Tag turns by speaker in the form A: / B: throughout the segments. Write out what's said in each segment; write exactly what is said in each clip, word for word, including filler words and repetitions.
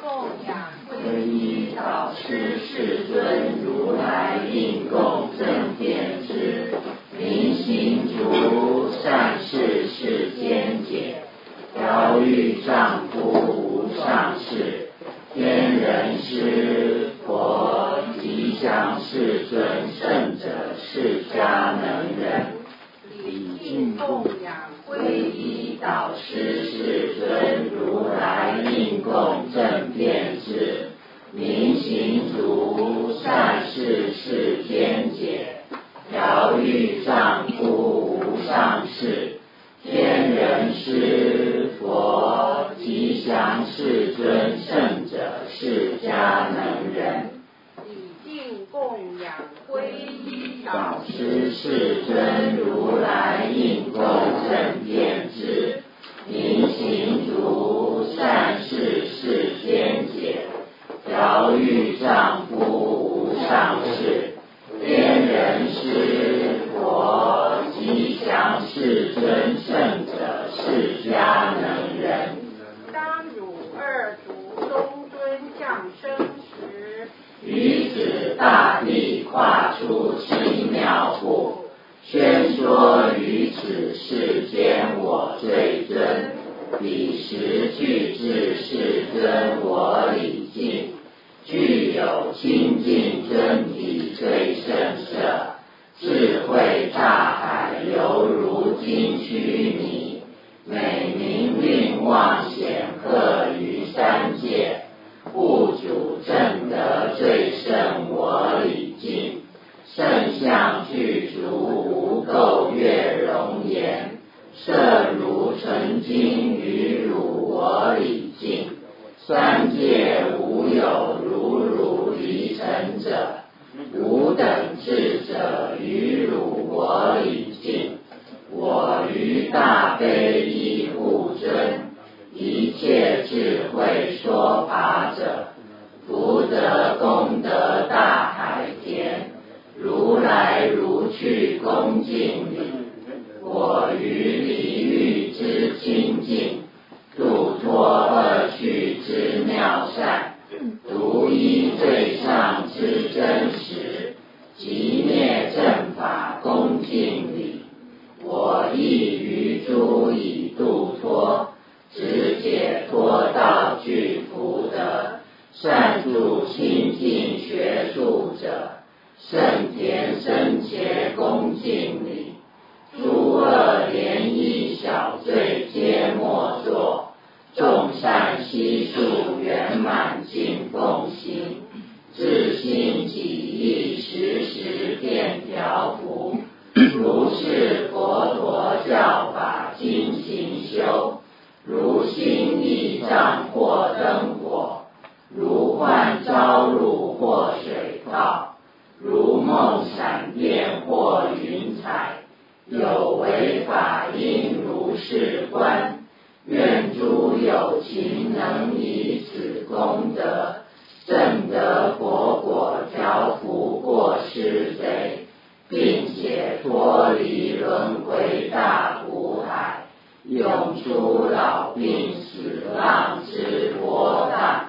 A: 供养皈依导师世尊如来应供正遍知，明行足善事世间解，调御丈夫无上士，天人师佛吉祥世尊圣者释迦能人，礼敬供养皈依导师世尊如来应供正遍知，明行足善事世间解，调御丈夫无上士，天人师佛吉祥世尊圣者释迦能人，礼敬供养皈依导师世尊如来应供正遍知，明行足善事世间解，调御丈夫无上士，天人师佛吉祥世尊圣者释迦能人。当汝二足中尊降生时，于此大地跨出奇妙步，宣说于此世间我最尊，彼时具至世尊我礼敬，具有清净真体最胜舍，智慧大海犹如金须弥，美名令望显赫于三界，物主正德最胜我礼敬，圣相具足无垢月容颜，色如纯金于汝我礼敬，三界无有如汝离尘者，无等智者于汝我礼敬，我于大悲依护尊，一切智慧说法者，福德功德大海田，如来如去恭敬礼，我于离欲之清净，度脱恶趣之妙善，独一最上之真实，即灭正法恭敬礼，我亦于诸以度脱，直解脱道具福德，善助清净学术者，圣田深切恭敬礼，诸恶涟漪小罪皆莫作，众善悉数圆满尽奉行，至心己意时时遍调伏，如是佛陀教法精行修，如心意障或灯火，如幻朝露或水泡，如梦闪电或云彩，有为法应如是观，愿诸有情能以此功德，证得佛果调伏过失贼，并且脱离轮回大苦海，永除老病死浪之波荡。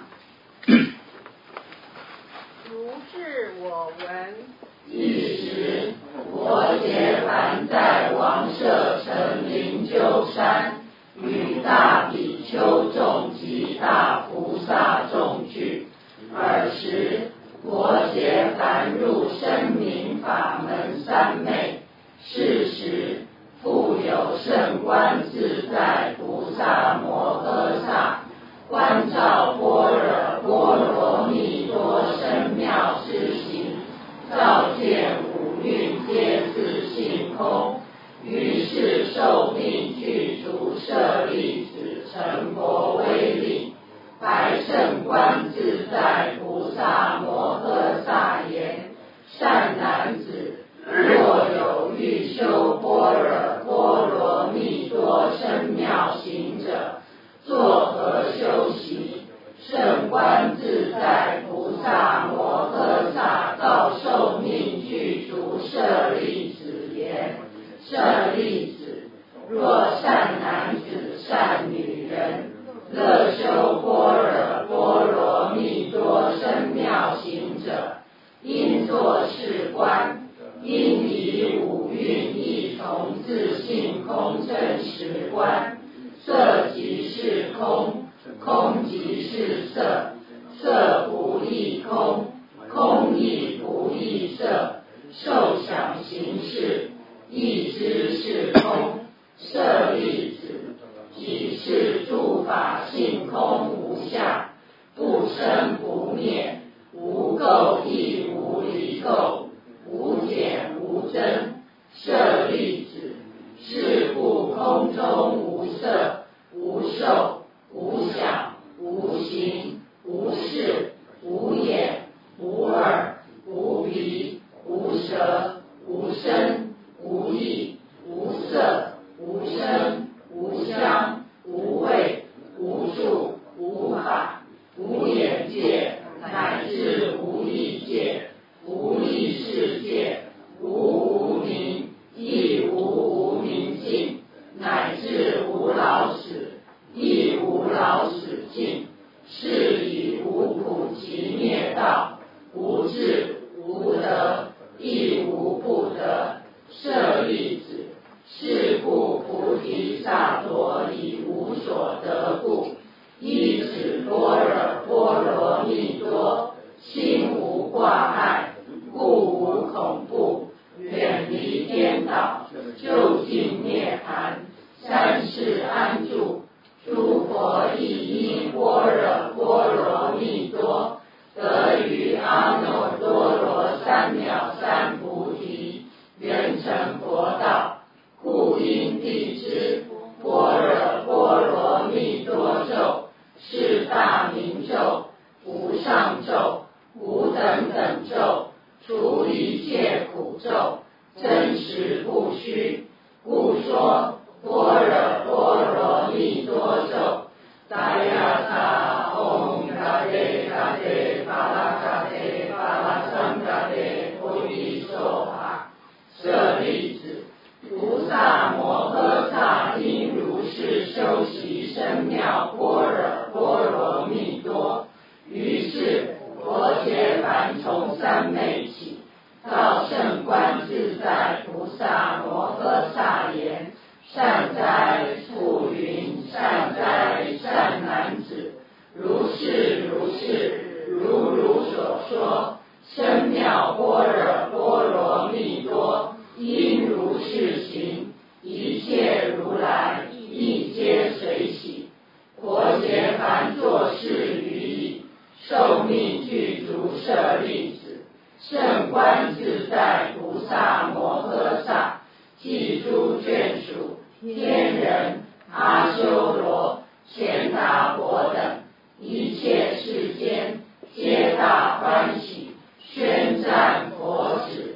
A: 如是我闻。一时，佛劫梵在王舍城灵鹫山，与大比丘众及大菩萨众聚。尔时，佛劫梵入声明法门三昧。是时，复有圣观自在菩萨摩诃萨，观照般若波罗蜜多深妙之行，照见五蕴皆自性空。于是受命具足舍利子成佛威力，白圣观自在菩萨摩诃萨言：善男子，若有欲修般若波罗蜜多深妙行者，作何修习？圣观自在菩萨摩诃萨告受命具足舍利子言：舍利子，若善男子善女人，乐修般若波罗作是观，因以五蕴一从自性空真实观。色即是空，空即是色，色不异空，空亦不异色。受想行识，亦知是空。舍利子，即是诸法性空无相，不生不灭，无垢亦无离垢，无减无增。舍利子，是故空中无色，无受，无想，无行，无识，无眼，无耳，无鼻，无舌，无身，无意，无色，无声，无香，无味，无处，无法，无眼界，乃至无意界，无意识界，无无明，亦无无明尽，乃至无老死，亦无老死尽。是以无苦集灭道，无智，无得，亦无不得。舍利子，是故菩提萨埵以无所得故，依止般若波罗蜜多，心无挂碍，故无恐怖，远离颠倒，究竟涅槃。三世安住，诸佛亦依般若波罗蜜多，得于阿耨多罗三藐三菩提，圆成佛道。故因地知般若波罗蜜多咒，是大明咒，无上咒，无等等咒，除一切苦咒，真实不虚。故说般若波罗蜜多咒，达雅萨唵嘎đề嘎đề巴拉嘎đề巴拉僧嘎đề菩提说法。舍利子，菩萨摩诃萨应如是修习深妙般若波罗蜜多。于是佛揭凡从三昧起，到圣观自在菩萨摩诃萨言：善哉复云，善哉善男子，如是如是，如汝所说，深妙般若波罗蜜多，应如是行，一切如来亦皆随喜。佛揭凡作是语已，寿命具足舍利子。圣观自在菩萨摩诃萨，记诸眷属、天人、阿修罗、贤达婆等，一切世间皆大欢喜，宣赞佛旨。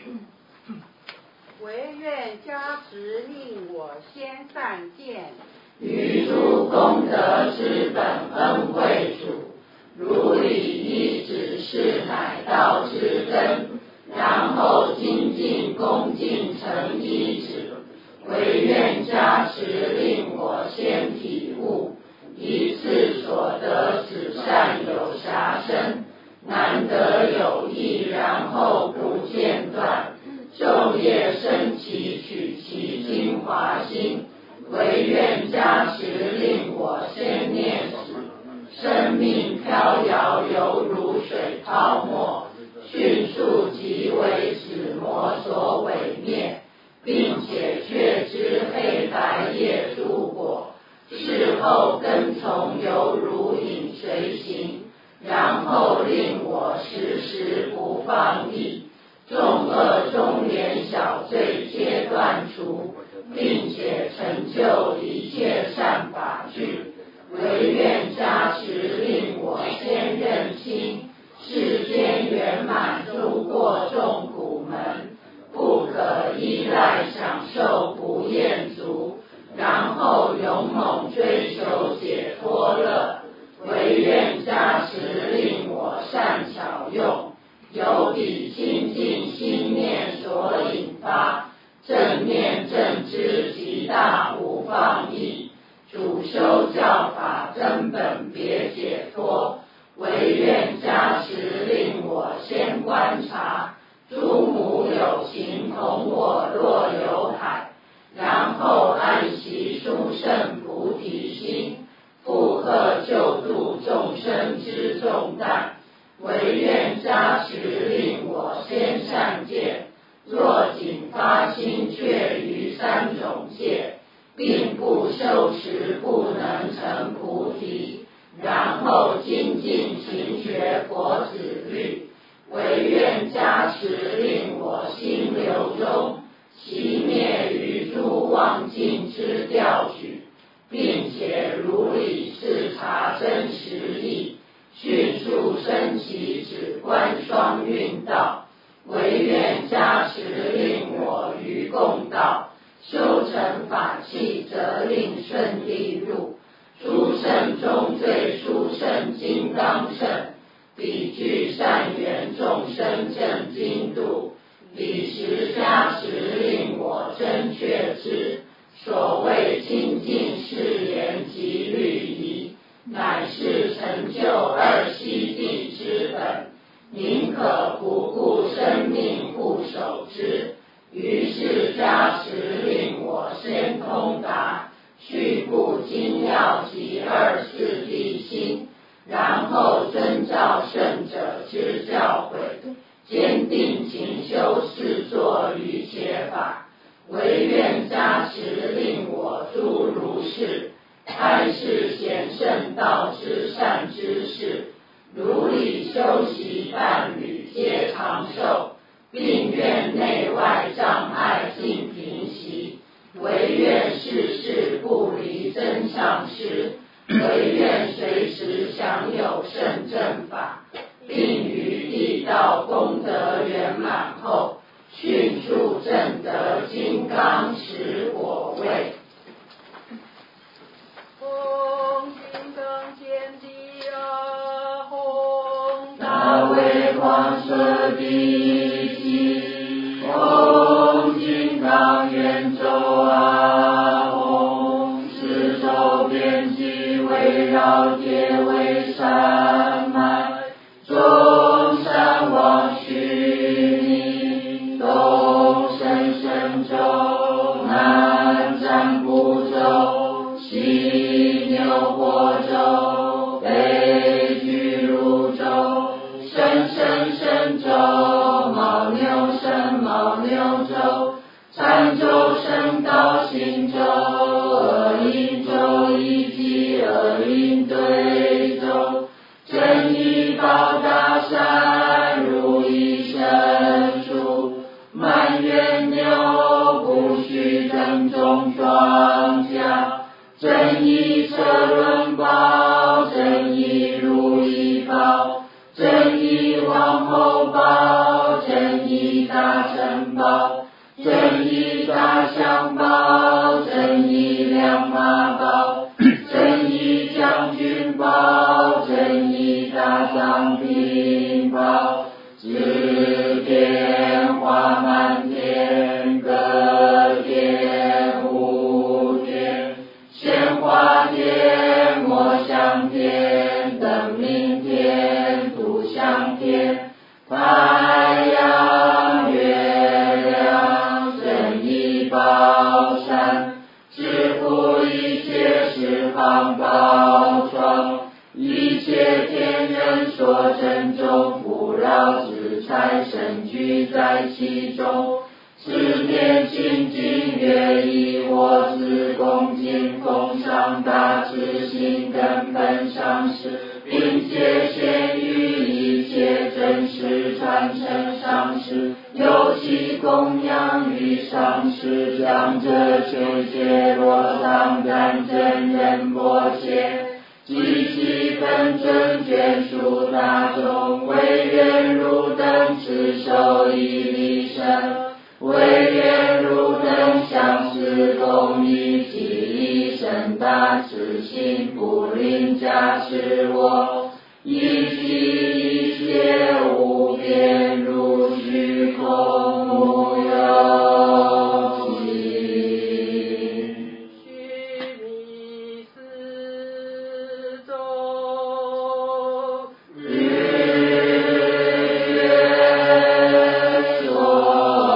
B: 唯愿加持令我先善见，
A: 于诸功德之本恩惠主，如理一指示乃道之根，然后精进恭敬成一指。唯愿加持令我先体悟，一次所得此善有暇身，难得有益，然后不间断。昼夜升起取其精华心，唯愿加持令我先念死。生命飘摇犹如水泡沫，迅速即为此魔所毁灭，并且却知黑白叶诸果，事后跟从犹如影随形，然后令我时时不放逸。众恶中连小罪皆断除，并且成就一切善法具。唯愿加持令我先认清世间圆满诸过众苦门，不可依赖享受不厌足，然后勇猛追求解脱乐。唯愿加持令我善巧用，由彼清净心念所引发，正念正知极大无放逸，主修教法根本别解脱。唯愿加持令我先观察有情同我若有海，然后安息殊胜菩提心，负荷救度众生之重担。唯愿加持令我先善见，若仅发心却于三种戒，并不修持不能成菩提，然后精进勤学佛子律。唯愿加持令我心流中，熄灭于诸妄境之调举，并且如理视察真实义，迅速升起止观双运道。唯愿加持令我于共道，修成法器则令顺利入。诸圣中最殊胜金刚乘，彼具善缘众生正精度。彼时加持令我真确知，所谓清净誓言及律仪，乃是成就二悉地之本，宁可不顾生命护守之。于是加持令我先通达，续故精要及二四谛心，然后遵照圣者之教诲，坚定勤修四作于切法。唯愿加持令我诸如是，开示显圣道之善知识，如理修习伴侣皆长寿，并愿内外障碍尽平息。唯愿世世不离真上师，唯愿随时享有圣正法，并于地道功德圆满后，迅速证得金刚持果位。
B: 唵金刚见地啊，吽
A: 大为光舍第一唵金刚圆周啊，唵四周遍及围绕皆为山脉，中山王须弥，东胜神州，南瞻部洲，西牛波洲，北俱泸州，深深深州，牦牛深牦牛州，禅州深道行州，阿印州以及阿印对州，真义宝大山，如意神树，满园牛，不须正中庄稼，真义车轮宝，真义如意宝，真义王侯宝，真义大臣宝，真义大象宝，真义良马宝，真义将军宝，真义大藏品宝，指天花满天，歌天舞天，鲜花天，摩香天，灯明天，土香天，太阳月亮，真义宝山，支付一切十方宝庄，一切天人所珍重，不扰之财神聚在其中。十年清净月以我自恭敬奉上大慈心根本上师，并且现于一切真实传承上师，尤其供养于上师长者求解罗藏干真仁波切，及其本尊眷属大众，唯愿如等持受以利生，唯愿如等相思共一及一生大慈心，不吝加持我，以及一切无边如虚空无有尽。
B: 须弥四周，
A: 日月所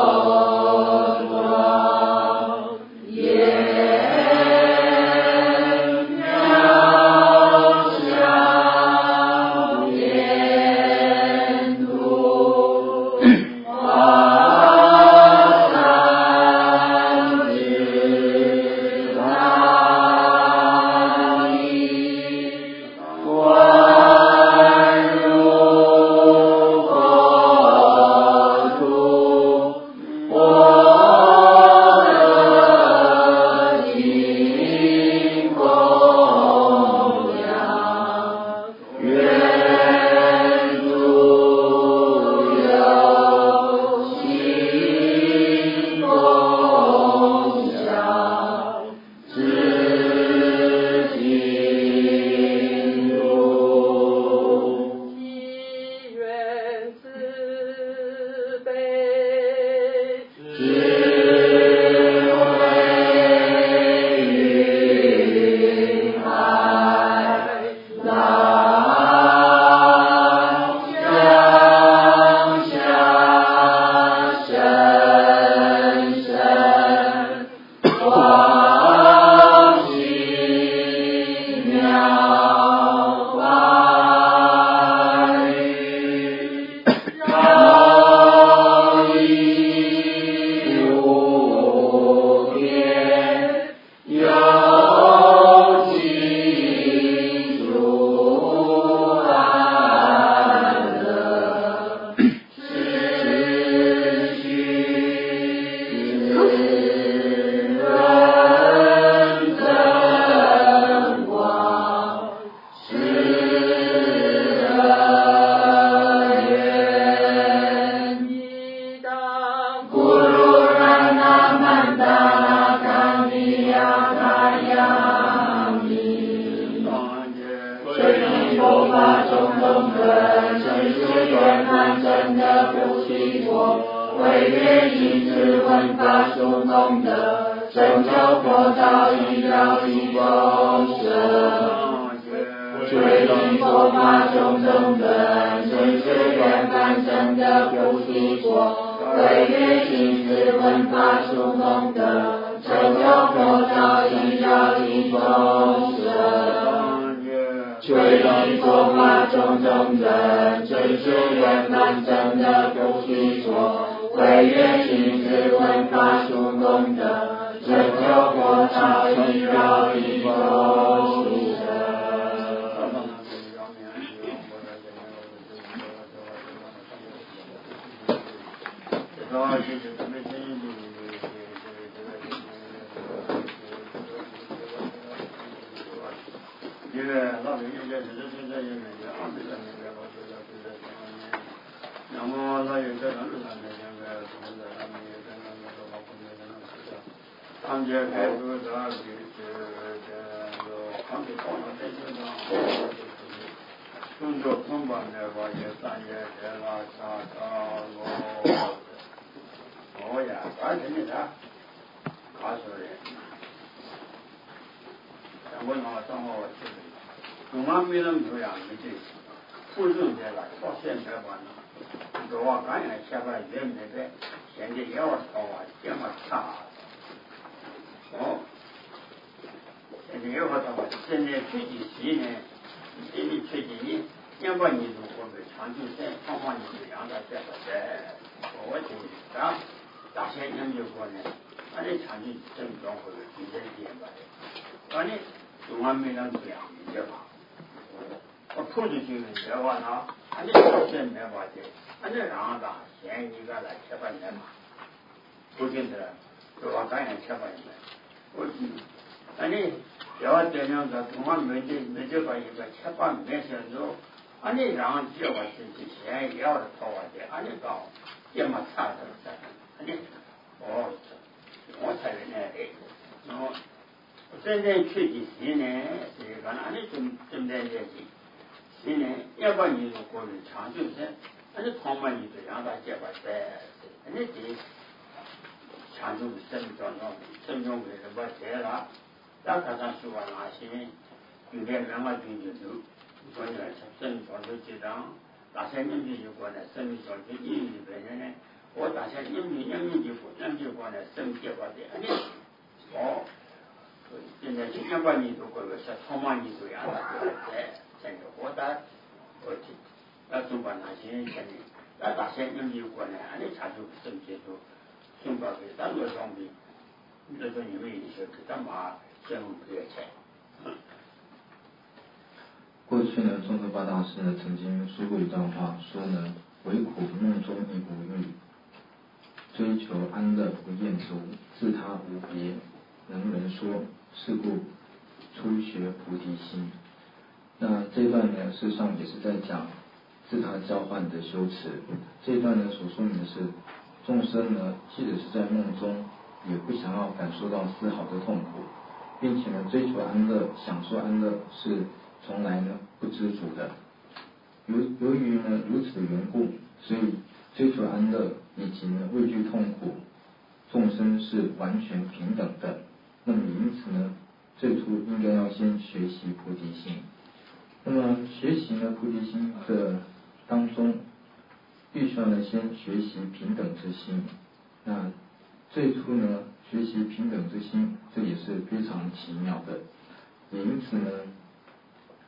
C: 过去呢，宗喀巴大师呢曾经说过一段话，说呢，唯苦梦中亦不遇，追求安乐不厌足，自他无别。人人说，是故初学菩提心。那这一段呢，事实上也是在讲自他交换的修持。这一段呢，所说明的是，众生呢，即使是在梦中，也不想要感受到丝毫的痛苦，并且呢，追求安乐、享受安乐是从来呢不知足的。由由于呢如此的缘故，所以追求安乐以及呢畏惧痛苦，众生是完全平等的。那么因此呢，最初应该要先学习菩提心。那么学习呢菩提心的当中，必须要呢先学习平等之心。那最初呢学习平等之心，这也是非常奇妙的。也因此呢，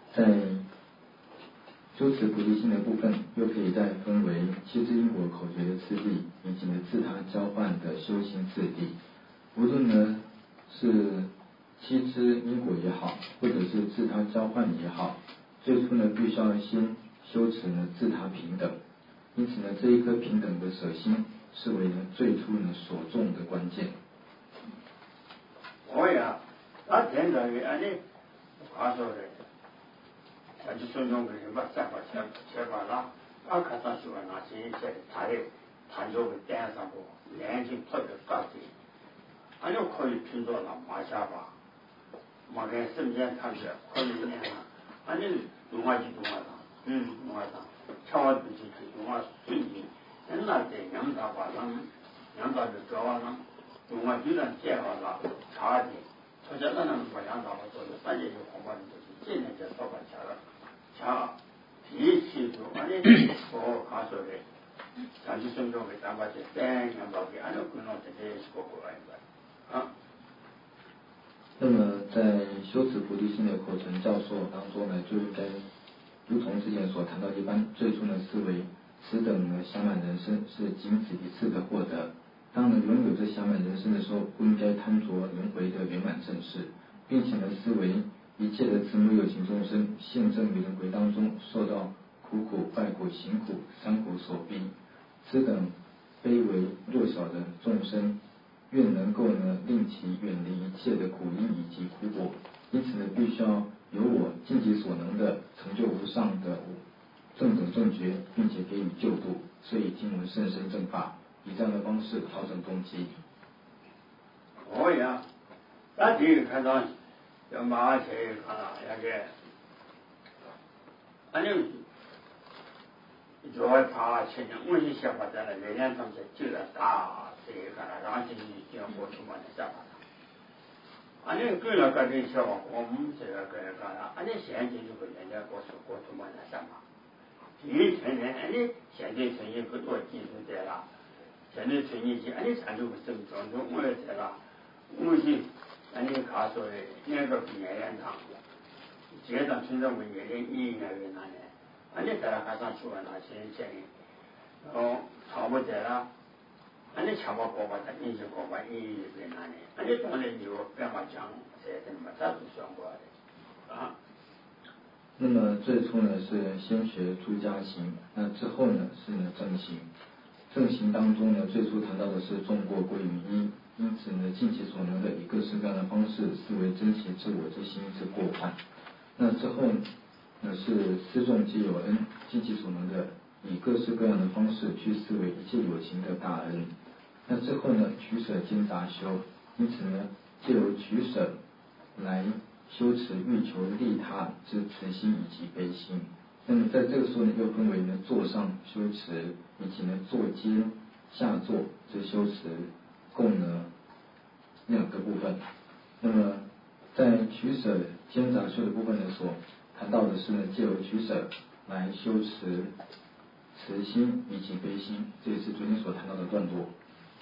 C: 在修持菩提心的部分，又可以再分为七支因果口诀的次第，以及呢自他交换的修行次第。无论呢是七支因果也好，或者是自他交换也好，最初呢必须要先修持呢自他平等。因此呢，这一颗平等的舍心，是为呢最初呢所种的关键。
D: 我呀，那天在于安尼，话说的。但是尊重个人把三把切切把那，那看上去话那些在他的谈着个点上过，眼睛特别高的，俺就可以拼着了马下吧，马跟身边看着可以那样，俺就用下去用下上，嗯用下上，瞧下去去用下顺利，人那在两大把上，两大就找下上，用下去呢接下了差的，他现在呢不两大把做的，三节就红包就是今年就少把钱了。자, 비치도 아니 뭐 가서래. 자주 성경에 담아지 땡 양박이 아니 그는 어떻게 시고고 아닌가. 啊。
C: 那么在修持菩提心的口传教授当中呢，就应该如同之前所谈到一般，最初的思维，此等呢暇满人生是仅此一次的获得。当呢拥有这暇满人生的时候，不应该贪着轮回的圆满正事，并且呢思维一切的慈母有情众生现正于轮回当中，受到苦苦、坏苦、行苦三苦所逼，此等卑微弱小的众生，愿能够呢令其远离一切的苦因以及苦果。因此呢，必须要由我尽己所能的成就无上的正等正觉，并且给予救度。所以经文甚深正法，以这样的方式调整动机。
D: 哦呀，那第一个看到。要马车看了，那个，反正主要他前年我是想法在那那两趟是就在打这个看了，然后就是经过出门的想法。反正跟了个人小我们这个个人看了，反正现在就是人家过出过出门的想法。以前呢，反正现在存一个多技术在了，现在存一些，反正产出不是种种我也在了，我是。俺那个卡说的，那个比年年长，街上村上文年年一年越难的，俺那在那卡上去了那些钱的，哦，差不多了，俺那钱包过吧，他一些过吧，一越难的，俺那东西有干嘛讲，这怎么咋都算过的，啊。
C: 那么最初呢是先学出家行，那之后呢是呢正行。正行当中呢，最初谈到的是众过归于一，因此呢，尽其所能的以各式各样的方式思维珍惜自我之心之过患。那之后呢是思众皆有恩，尽其所能的以各式各样的方式去思维一切有情的大恩。那之后呢，取舍兼杂修，因此呢，借由取舍来修持欲求利他之慈心以及悲心。那么在这个时候呢，又分为呢坐上修持，以及呢坐肩下坐之修持，共呢两个部分。那么在取舍兼杂修的部分呢，所谈到的是呢，借由取舍来修持慈心以及悲心，这也是昨天所谈到的段落。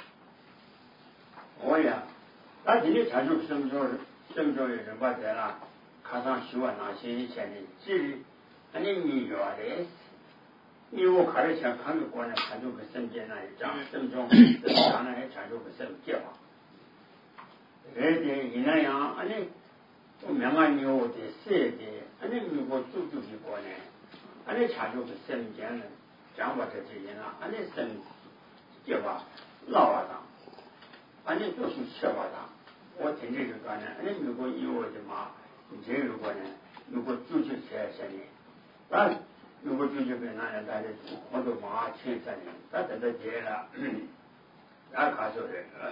D: 哦呀，那今天产出什么时候什么时候有人把在那看上修啊那些以前的这里。那你你要的，你我看了前看个观呢，看出个身边那一张，身中当然也看出个身计划。这的一那样，俺你我明俺牛的谁的，俺你如果做做一个呢，俺你看出个身边呢，讲话这些人啊，俺你身计划老啊上，俺你都是吃吧上。我听这个观呢，俺你如果有我的嘛，你这如果呢，如果做就吃些呢。那如果就就跟那人大家我都马前三年，他在这接了，那看说的，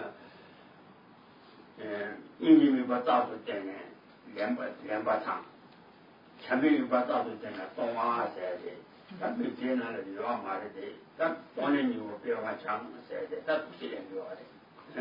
D: 嗯，印尼没把早都点呢，两把两把长，前面有把早都点了，东华啥的，他没接那了就往马的的，他当然牛不要往强啥的，他不是两个的，嗯。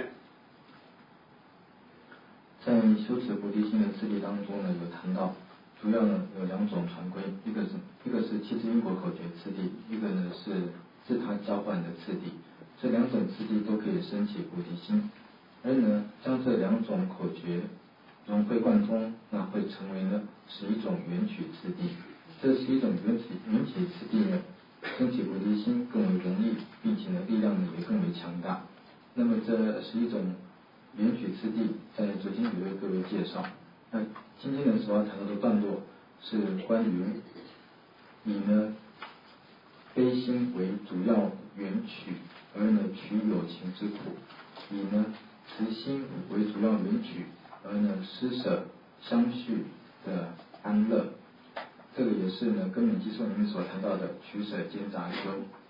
C: 在修持菩提心的次第当中呢，有谈到。主要呢有两种传规，一个是一个是七支因果口诀次第，一个呢是自他交换的次第。这两种次第都可以升起菩提心，而呢将这两种口诀融会贯通，那会成为呢是一种缘起次第。这是一种缘起缘起次第呢，升起菩提心更为容易，并且呢力量呢也更为强大。那么这是一种缘起次第，在昨天也为各位介绍。那今天呢所要谈到的段落是关于以呢悲心为主要缘起，而呢取有情之苦；以呢慈心为主要缘起，而呢施舍相续的安乐。这个也是呢根本基础里面所谈到的取舍兼杂修。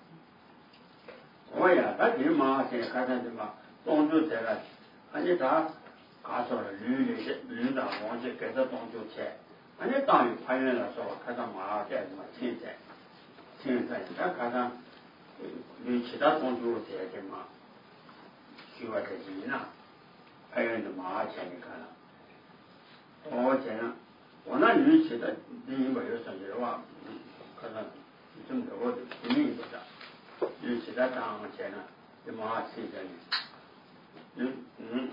D: 我呀，他就是嘛，现在看看什么，动作在了，而且他他说了，屡屡的屡当往去给他动作切，而且当有攀缘的时候，看到马在什么现在，现在他看到有其他动作在的嘛，需要在人呐，攀缘的马前你看了，我讲了。我那女起的，你没有生气的话，嗯，可能这么多我就不明白的。女起的当前呢，就马起的呢，嗯嗯，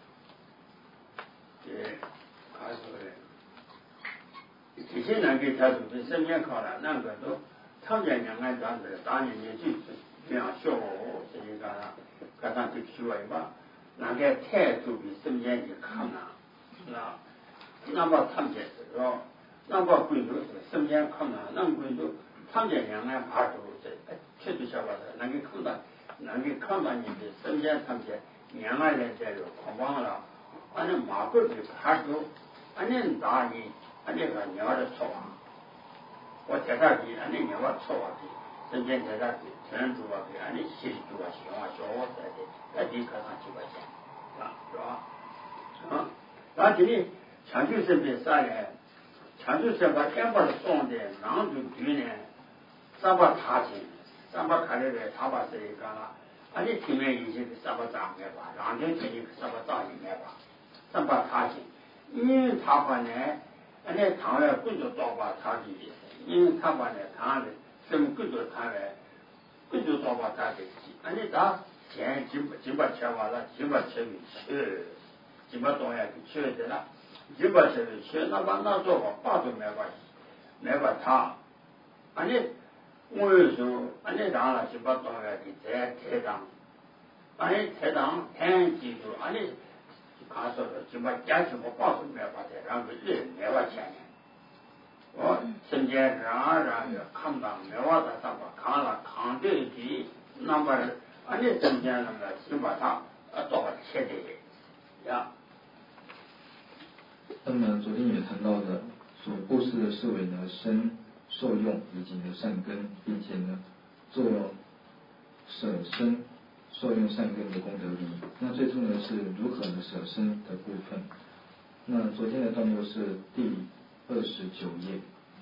D: 也他说的，这些人给他说的身边考了，那个都常见两岸这样子，当年年纪这样小我这一个啦，加上这体外吧，那个态度比身边的看啊，那。那么他们是说，那么贵族是身边看到，那么贵族他们两岸爬走这，确实晓得的，能够看到，能够看到你的身边他们两岸人在这狂妄了，反正马贵的爬走，反正打你，反正个鸟的错啊，我在那里，反正鸟的错啊的，身边在那里，全住啊的，反正七十多啊，小啊小啊在的，那你可上几块钱，啊，是吧？啊，那今天。长久生病啥呢？长久生把天把送的囊中居呢，三把他亲，三把看来的他把这一个了，而且前面一些三把长面吧，两天前一个三把长一面吧，三把他亲，因为他把呢，而且唐来贵族多把他的意思，因为他把呢唐来什么贵族唐来，贵族多把他的意思，而且他钱几几把钱完了，几把钱给去，几把东西给去的了。一百岁的钱，那把那做好，八都没关系，没把他，俺家我有时候俺家当了就把东西给在台上，俺家台上很记住，俺家看说的就把家什么八都没把台上个人没把钱呢，我身边让让个看到没把他上把看了看对的，那么俺家身边那个就把他呃做钱的呀。
C: 那么昨天也谈到的，所布施的是为呢身受用以及呢善根，并且呢做舍身受用善根的功德力。那最初呢是如何呢舍身的部分。那昨天的段落是第二十九页。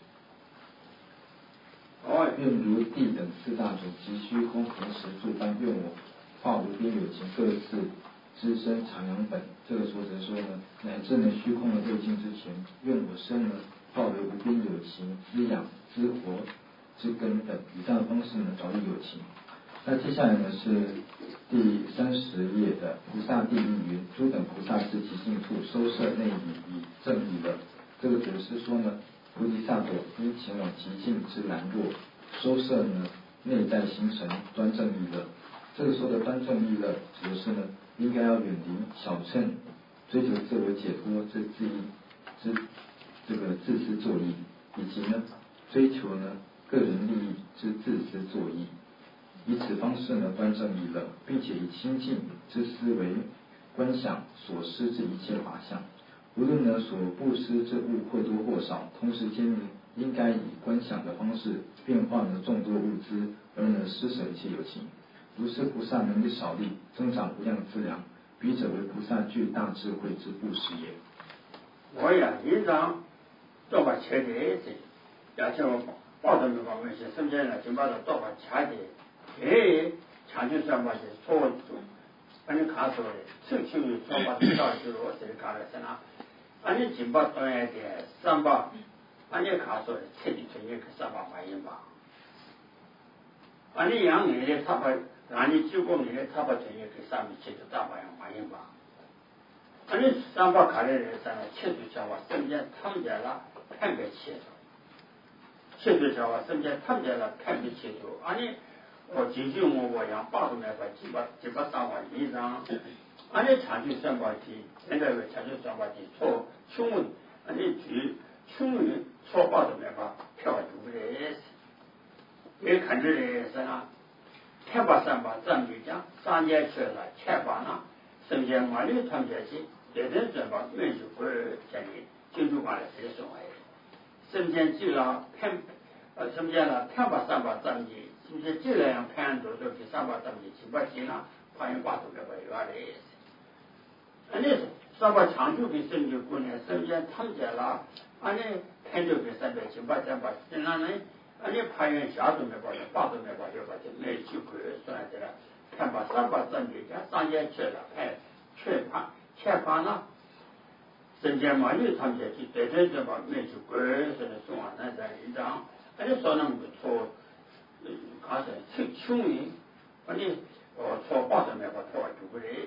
C: 愿如地等四大种及虚空同时诸般，愿我化无边有情各自知身常养本。这个说则说呢，乃至呢虚空的未尽之前，愿我身呢化为无边有情滋养滋活之根本，以这样的方式呢早已有情。那接下来呢是第三十页的菩萨地义云：诸等菩萨之极尽处，收摄内已以正义乐。这个只是说呢，菩提萨埵应前往极尽之难若，收摄呢内在心神，端正利乐。这个说的端正利乐，指的是呢，应该要远离小乘追求自我解脱之自意之这个自私作意，以及呢追求呢个人利益之自私作意。以此方式呢端正利乐，并且以清净之思维观想所施之一切法相。无论呢所布施之物或多或少，同时间呢应该以观想的方式变化呢众多物资，而呢施舍一切有情。如是菩萨能以少力增长无量资粮，彼者为菩萨具大智慧之布施也。
D: 我呀，一张做把切的子，而且我报道没把关系，身边呢就把它做把切的，哎，强就上把是错住，反正看说的，轻轻的做把知道就是我这里看了在哪，反正几把多一点，三把，反正看说的，彻底彻底三把反应吧，反正养你的他把。让你九个年的他把钱也给上面去的大把样反应吧， 아니 삼바 가래에서는 최두자와 선제 탐자라 팽배치도 최두자와 선제 탐자라 팽배치도 아니 어 지지모고양 빠도면서 지바 지바 상와 이상 아니 자주 선바티 내가 자주 선바티 초 충분 아니 지 충분히 초빠도면서 펴가지고 그래 왜 간절해서나 태바산바 zam비장 상제철라 채바나 선제만리 탐자지 대전전바 면주불 전이 진주관에 세송하여 선제지라 펜 선제라 태바산바 zam비 심지어 질량 펜도도 기산바 zam비 지바지나 파인바도 배워야래 아니 사바 장주비 선제군에 선제 탐자라 아니 펜도비 선제 지바자바 지나네 아니 파연 샤도 메바도 바도 메바도 바도 메치고 소나데라 탐바 삼바 zam비자 상제철라 펜 최파 최파나 선제만리 탐제지 대전전바 면주불 선제 송하나 자이장 아니 소는 또 가서 충이 아니 어 초바도 메바 토와도 그래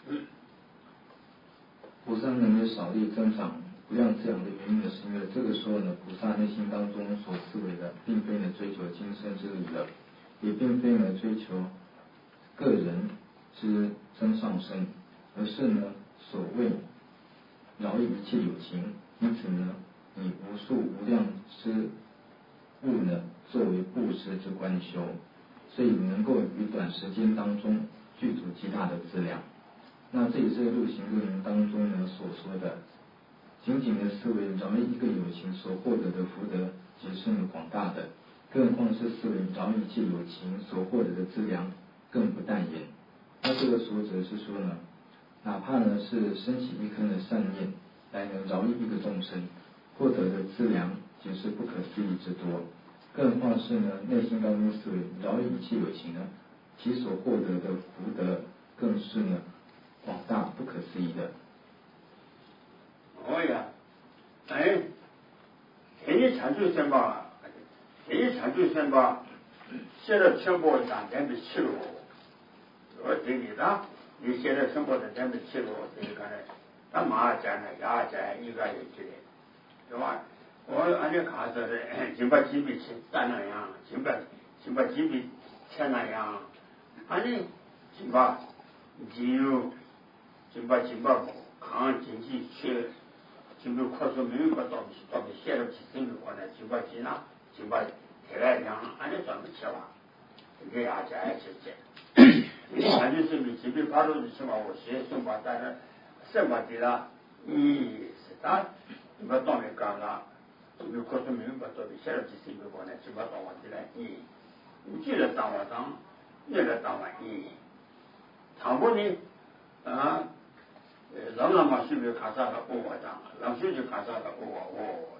C: 菩萨能有少力增长不量这样的原因呢，是因为这个时候呢，菩萨内心当中所思维的，并非呢追求今生之理了，也并非呢追求个人之增上升，而是呢所谓饶益一切有情。因此呢，以无数无量之物呢作为布施之观修，所以能够于短时间当中具足极大的资粮。那这也是入行论当中呢所说的，仅仅的思维饶益一个有情所获得的福德即是呢广大的，更何况是思维饶益一切有情所获得的资粮更不但言。那这个说则是说呢，哪怕呢是升起一颗的善念来能饶益一个众生，获得的资粮即是不可思议之多，更何况是呢内心当中思维饶益一切有情呢，其所获得的福德更是呢广大不可思议的。
D: 哦呀，哎，天一禅宗先吧，天一禅宗先吧，写了全部两点的七路，我听你的，你写了全部的两点七路，这个呢，他马讲呢，牙讲一个一句的，对吧？我按照看说的，金把几笔钱占那样，金把金把几笔钱那样，按照金把只有。金把金把抗经济学，金把快速没有个到底到底写了几十米过来，金把金呐，金把太来讲，俺这专门吃吧，这牙家也吃吃。你看就是你金把八路的吃嘛，我写送把但是什么的啦，你是他，你把当面干了，金把快速没有个到底写了几十米过来，金把当我的来，你你这个当我当，那个当我你，倘不呢啊？让他们随便看啥了，我讲，让随便看啥了，我我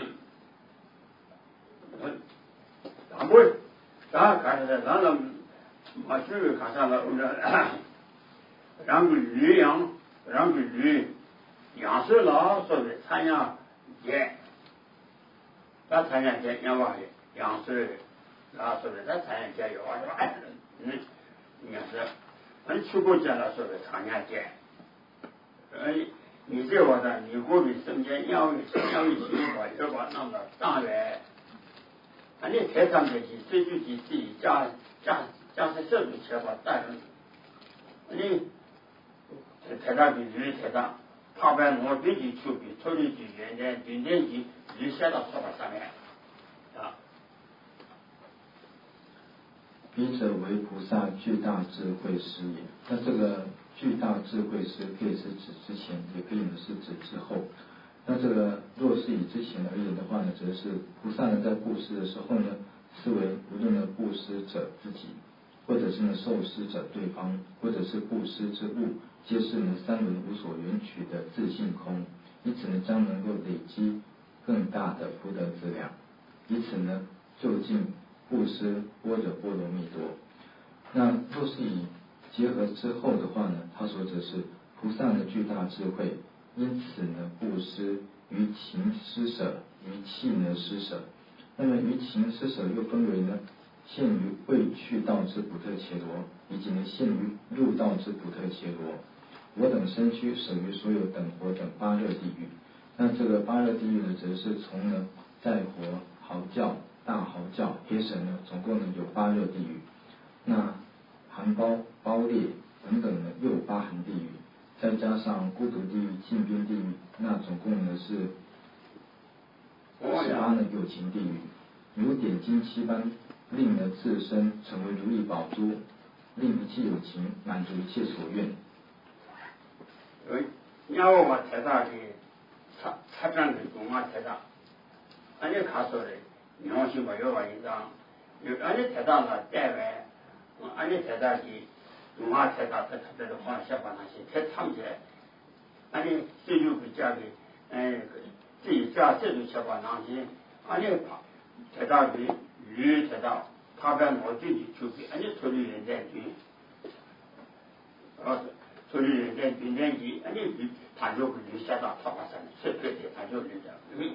D: 我，咱不，咱看的让他们随便看啥了，我说，让个鱼养，让个鱼养水了，说的产业节，咱产业节养话的养水，然后说的咱产业节有啊，是吧？嗯，应该是，俺出国节了，说的产业节。呃，你这话呢？你货币中间要要一起把要把那么当然，俺那台上面去追究起自己加加加上设备钱吧，带上，你台上比鱼台上，旁边我自己出比处理局原点原点级就写到书本上面啊。
C: 彼者为菩萨巨大智慧师也。那这个巨大智慧师可以是指之前，也可以呢是指之后。那这个若是以之前而言的话呢，则是菩萨呢在布施的时候呢，思维无论呢布施者自己，或者是呢受施者对方，或者是布施之物，皆是呢三轮无所缘取的自性空，以此呢将能够累积更大的福德资粮，以此呢就近布施般若波罗蜜多。那若是以结合之后的话呢，他说这是菩萨的巨大智慧，因此呢布施于情施舍，于气呢施舍。那么于情施舍又分为呢现于未去道之补特伽罗，以及呢现于入道之补特伽罗。 我等身躯属于所有等活等八热地狱。那这个八热地狱呢，则是从呢在火、嚎叫、大嚎叫、黑神呢，总共呢有八热地狱。那寒包、包裂等等呢，又有八寒地狱，再加上孤独地狱、禁边地狱，那总共呢是十八呢有情地狱。如点金漆般，令呢自身成为如意宝珠，令一切有情满足一切所愿。
D: 要我太大的擦擦战的中啊太大，俺家看说的，良心吧有吧一张，有俺家太大了单位，俺家太大的中啊太大，他他这个放下把那些太长起来，俺家谁就给家的，嗯，自己家这种下把那些，俺家太大的鱼太大，他把脑筋的就给俺家脱离人在军，啊。所以人在军年级，俺家他就会就下到桃花山，是对的，他就这样。嗯。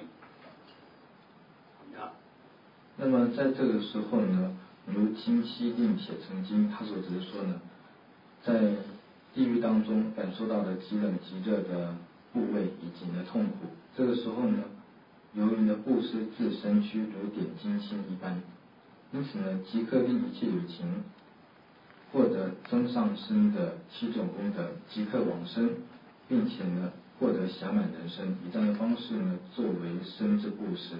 D: 啊。
C: 那么在这个时候呢，如清晰令写成经，他所指的说呢，在地狱当中感受到的极冷极热的部位以及呢痛苦，这个时候呢，由于呢布施自身躯如点金星一般，因此呢即刻令一切有情获得增上生的七种功德，即刻往生，并且呢获得暇满人生，以这样的方式呢作为生之布施。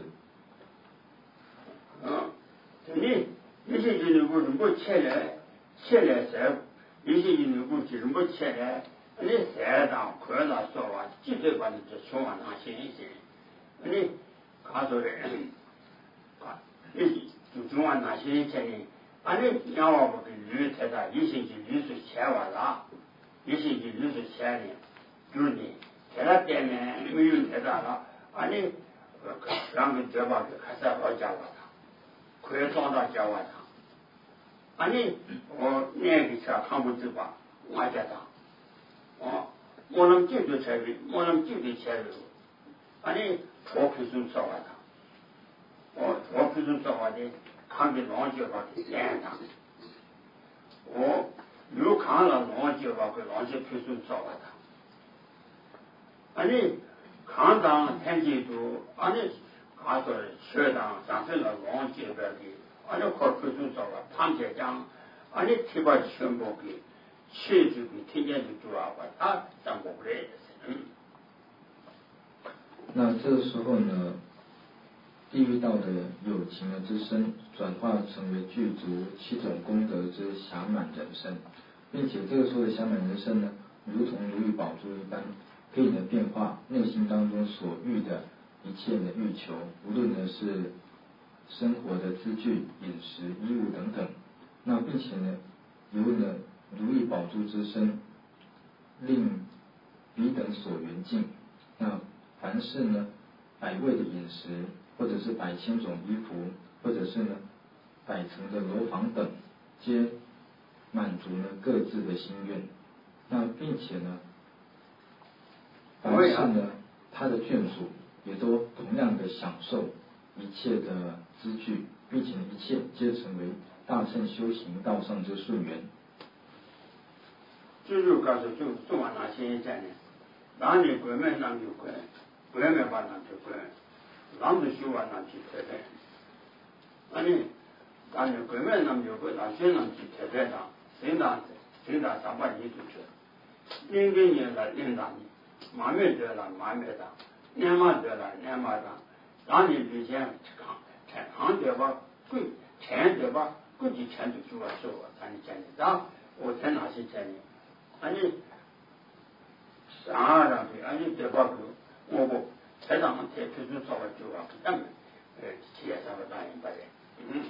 D: 啊，你有些人如果如果起来，起来噻，有些人如果如果起来，你三当快乐说话，绝对把你这说话当新鲜。你他说的，啊，你就中完那新鲜的。俺这养娃不给绿太大，一星期绿是千万了，一星期绿是千的，就是呢，现在店面没有太大了，俺这两个脚把给开始好教娃他，可以装到教娃他，俺这我年纪小看不走吧，我家他，哦，我能就对菜的，我能就对菜的，俺这脱皮送烧娃他，我脱皮送烧娃的。看给老酒吧的脸上，我又看了老酒吧给老酒推出烧了他，俺你看当天气都，俺你看说学当上升了老酒吧的，俺就靠推出烧了，他们讲，俺你提把全部给，去就给听见就做啊，他上不来的，嗯。
C: 那这个时候呢？地狱道的有情的之身转化成为具足七种功德之暇满人生，并且这个时候的暇满人生呢，如同如意宝珠一般，可以呢变化内心当中所欲的一切的欲求，无论呢是生活的资具、饮食、衣物等等。那并且呢，由呢如意宝珠之身，令彼等所缘尽。那凡是呢百味的饮食，或者是百千种衣服，或者是呢百层的楼房等，皆满足呢各自的心愿。那并且呢，凡是呢他的眷属也都同样的享受一切的资具，并且一切皆成为大乘修行道上之顺缘。
D: 这就告诉就就往那些讲的，哪里关门哪就关，关门把那就关。让子修完那去太太，那你，那你根本那么有个那学生去太太上，现在现在上班一度去，零零年了零大年，马月得了马月当，年马得了年马当，当年之前看看行得吧，贵钱得吧，估计钱就就要收了，咱你讲的，然后我才拿些钱呢，俺你上二上去，俺你得把够，我不。台长们才推出稍微就啊，他们呃企业上的大人把人，嗯。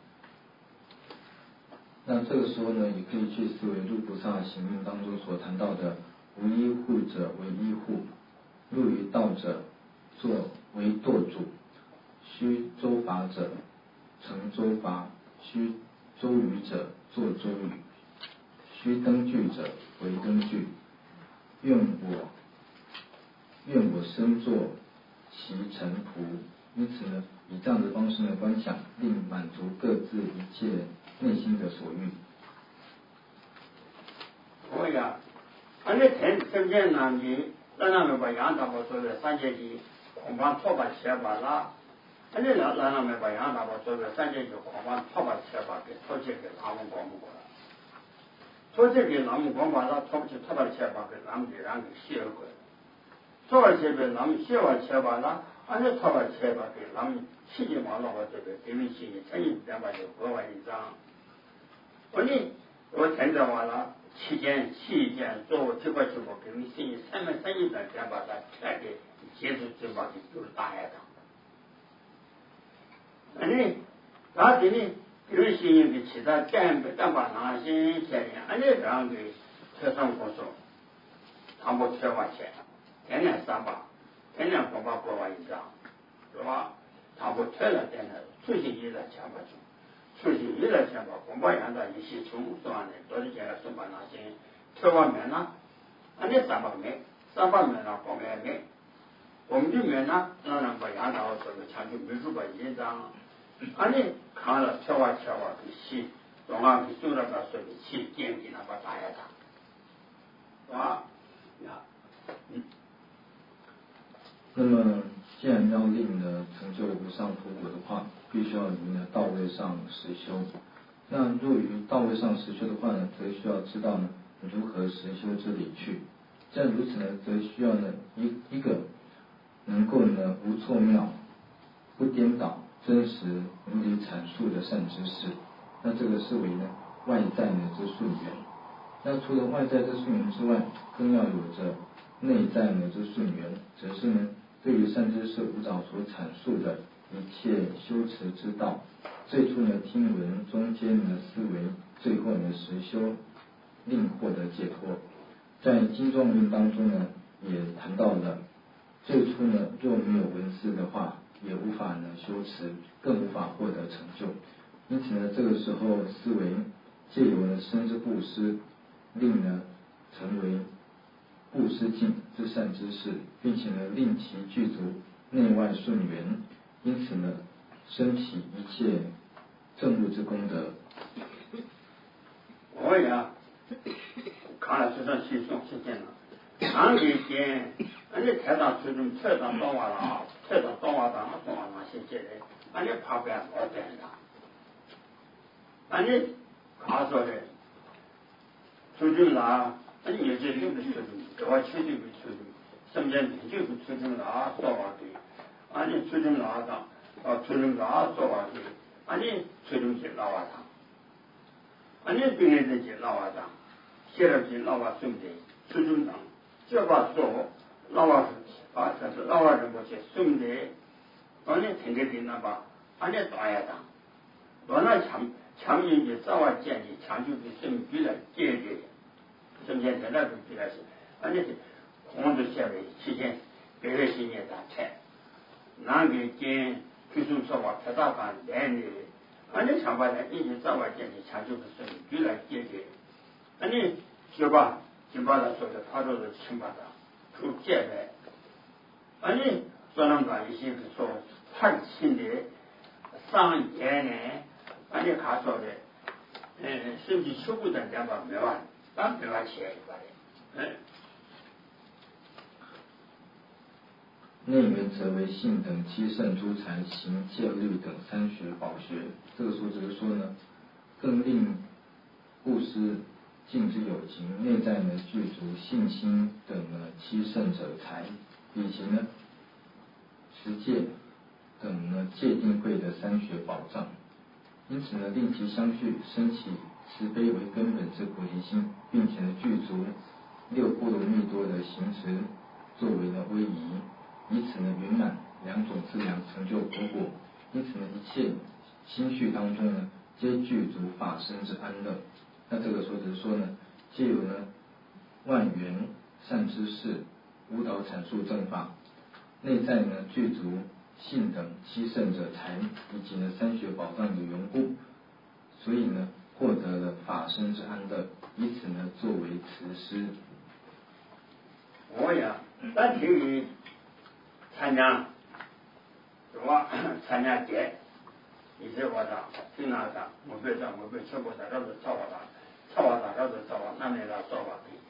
C: 那这个时候呢，也可以去思维入菩萨行论当中所谈到的无依护者为依护，入于道者作为舵主，须周法者成周法，须周瑜者作周瑜，须灯具者为灯具。愿我愿我身作其臣仆，因此呢，以这样的方式呢观想，令满足各自一切内心的所欲。
D: 我呀， 俺那天中间南的，那那么把杨大伯说的三节气，恐怕错把切把啦。俺那那那那么把杨大伯说的三节气，恐怕错把切把给错切给哪们光不过来。错切给哪们光把他错不去错把切把给哪们给让给写过来。错把切给哪们写完切把啦，俺那错把切把给哪们七斤毛老把这个给你写的，乘以两百就国外一张。我呢，我听着完了。期间期间做我这块直播给你生意三万三一百天把它开给接触直播的就是大爱堂。那你那给你给你生意的其他干不干把哪些钱呢？俺这样给车上工作，他不缺花钱，天天三把，天天光把国外一张，是吧？他不退了点的，出去一了钱不出。出去一来钱吧，光把养到一些穷是吧？呢，多的钱是把那些退完面呢，俺那三百面，三百面呢，光面面，我们这面呢，让人把养到这个抢救没出把一张，俺那看了退完退完给洗，中央给收了个水洗，点给那把大爷他，是吧？呀，嗯。
C: 那么，既然要令呢成就无上佛果的话，必须要于呢道位上实修。那若于道位上实修的话呢，则需要知道呢如何实修之理去。既然如此呢，则需要呢一一个能够呢无错妙、不颠倒、真实如理阐述的善知识。那这个是为呢外在呢之顺缘。那除了外在之顺缘之外，更要有着内在呢之顺缘，则是呢对于善知识无早所阐述的一切修持之道，最初呢听闻，中间呢思维，最后呢实修，令获得解脱。在经中论当中呢，也谈到了，最初呢若没有闻思的话，也无法呢修持，更无法获得成就。因此呢，这个时候思维借由呢生之布施，令呢成为布施境之善知识，并且呢令其具足内外顺缘，因此呢升起一切正悟之功德。
D: 我呀，看了这张信送事件了，俺以前俺这台长初中台长到完了，台长到完了，到完了些些的，俺这旁边老点的，俺这看说的，初中了，俺有些六个初中，给我七六个初中，身边六个初中了做完的，俺这初中了的，啊初中了做完的，俺这初中是老瓦堂。俺那毕业的是老瓦长，写了是老瓦兄弟，初中长，这把说老瓦啊，这是老瓦人过去兄弟，俺那听得听那把，俺那大爷长，我那强强硬的早晚建议，强就给生逼来解决，生前在那种逼来是，俺那是控制下来期间，别个新年打菜，南北间推送说话太大干连的。俺这想法呢，一直早晚建议强就不是就来解决。俺这学吧，就把他说的他都是清白的，出解来。俺这说那么一些是说判轻的上言呢，俺这看说的，嗯，甚至初步的两百没完，咱没完钱一把的，嗯。
C: 内缘则为性等七圣诸禅行戒律等三学宝学。这个说就是说呢，更令布施尽之有情，内在呢具足信心等呢七圣者才，以及呢持戒等呢戒定慧的三学宝藏。因此呢，令其相续，升起慈悲为根本之菩提心，并且呢具足六波罗蜜多的行持作为呢威仪。以此呢圆满两种资粮，成就佛果。因此呢，一切心绪当中呢，皆具足法身之安乐。那这个说只是说呢，借由呢万缘善知识无导阐述正法，内在呢具足信等七圣者才，以及呢三学宝藏的缘故，所以呢获得了法身之安乐，以此呢作为慈师。
D: 我呀，咱体育参加，是吧？参加节，一些我的，经常的，我别讲，我别吃过的，都是炒我的，炒我的，都是炒我，那边的炒我的。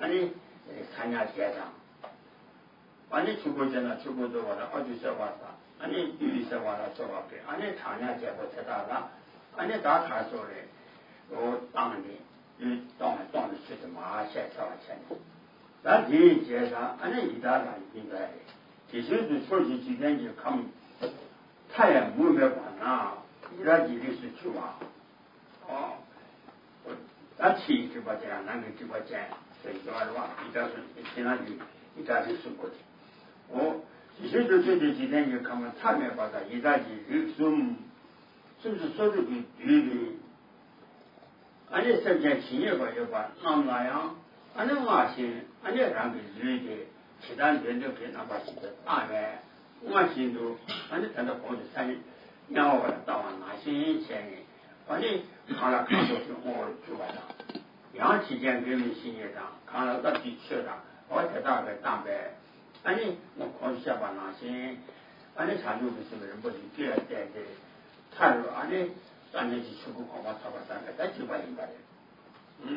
D: 安尼参加节上，安尼出国节呢，出国做话了，二九十话啥，安尼有十话了做话给，安尼参加节不知道了，安尼打卡说嘞，我当的，就当当的是马些十万钱的，那第节上，安尼一大上应该的，其实是说起几天就看，太阳没没管啊，伊拉几个是去啊，哦。那七十块钱，那个几块钱，所以说的话，一家是相当于一家是十块钱。我其实就这这几天就看看他们把它一家是六十，是不是说的比对的？俺这十件企业吧要把那么那样，俺这马心，俺这两个女的，其他人都给那把是个大概，我心都，俺这看到房子三年，然后到完那些钱呢。反正看了看过去，我就把它。两期间给们新业长看了到底去了，我才大概大概，反正我考下把那些，反正常就是什么人不是第二代的，太弱，反正咱这去出国考嘛，差不多大概在几百应该的，嗯。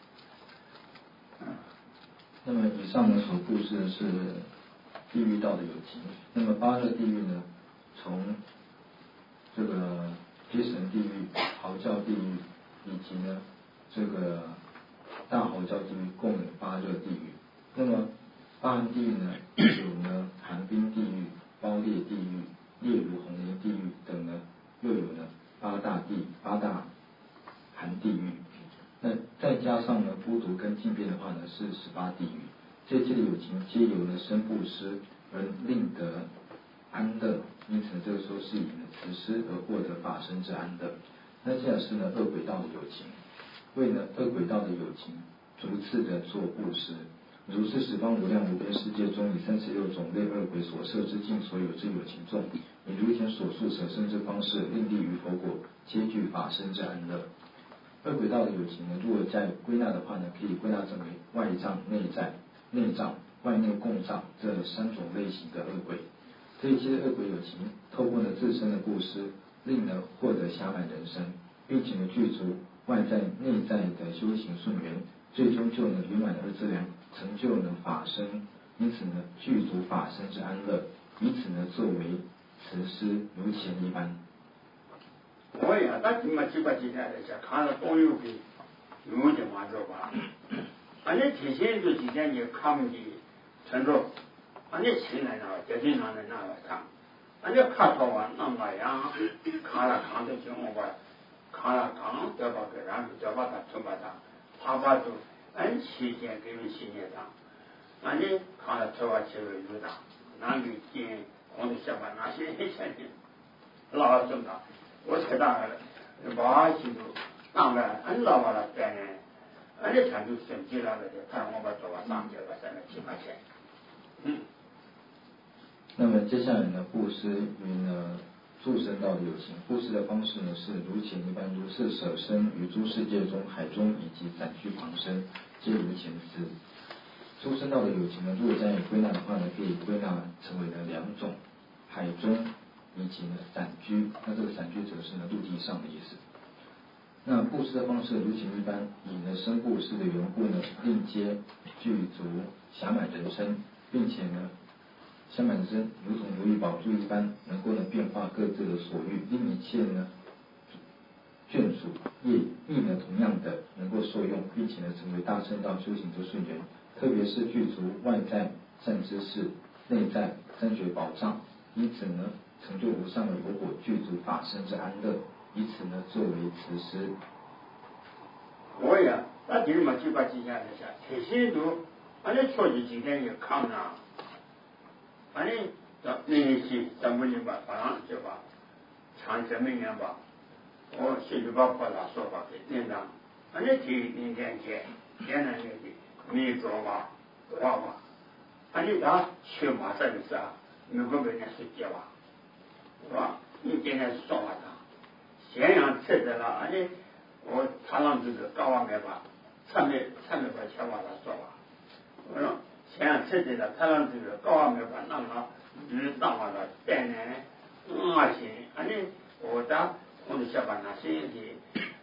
C: 那么以上呢所布施的是地狱道的有情，那么八个地狱呢，从这个天神地狱、嚎叫地狱以及呢这个大嚎叫地狱共有八热地狱。那么八寒地狱呢有呢寒冰地狱、包烈地狱、烈如红莲地狱等呢，又有呢八大地八大寒地狱。那再加上呢孤独跟静变的话呢是十八地狱。这一切的有情皆由呢生布施而令得安乐，因此这个时候是以呢慈施而获得法身之安乐。那接下来是呢恶鬼道的有情，为呢恶鬼道的有情逐次的做布施，如是十方无量无边世界中，以三十六种类恶鬼所摄之境所有之有情众，以如前所述舍身之方式，令地于佛果，皆具法身之安乐。恶鬼道的有情呢，如果再归纳的话呢，可以归纳成为外障、内在、内障、外内共障这三种类型的恶鬼。这一些恶鬼有情，透过呢自身的布施，令呢获得暇满人生，并且呢具足外在内在的修行顺缘，最终就能圆满而自然，成就呢法身，因此呢具足法身之安乐，以此呢作为慈施如前一般。
D: 我呀，那怎么几百几天来讲，看了都有的，有的嘛着吧。俺这提前就几天就看的程度，俺这起来了，决定拿来拿来看，俺这看到完那么样，看了看的就我把看了看，再把个然后再把它出把它，他把就俺期间给你新年上，俺这看了出把起来有的，那个见我的下班那些钱的，老挣的。我才大了，把起都当了，俺老把它干呢，俺这钱就省起来了的，看我把做把上去了，三个七块钱，嗯。
C: 那么接下来呢，布施于呢畜生道的有情，布施的方式呢是如前一般，如是舍身于诸世界中、海中以及散居旁生，皆如前施。畜生道的有情呢，如果这样归纳的话呢，可以归纳成为了两种，海中以及呢散居，那这个散居则是呢陆地上的意思。那布施的方式如前一般，以呢生布施的缘故呢，令皆具足暇满人生，并且呢暇满人生如同如意宝珠一般，能够呢变化各自的所欲，令一切呢眷属业亦呢同样的能够受用，并且呢成为大乘道修行之顺缘。特别是具足外在善知识、内在三觉宝藏，因此呢成就无上的有果，具足法身之安乐，以此呢作为慈施。
D: 我呀，那地嘛几把几下来下，提前都，俺这确实今天也看了，反正到那些咱们就把反正就把长这么年吧，我现在把把他说法给念上，俺这提明天天天南那的没做吧，娃娃，俺这他去马上的是啊，每个月人是结吧，是吧？你今天说话他，咸阳吃的了，俺这。我他让这个高瓦面吧，上面上面把钱把他说吧，我说钱吃的了，他让这个高瓦面吧，那么鱼当完了带来，嗯啊行，反正我的我就想把那些的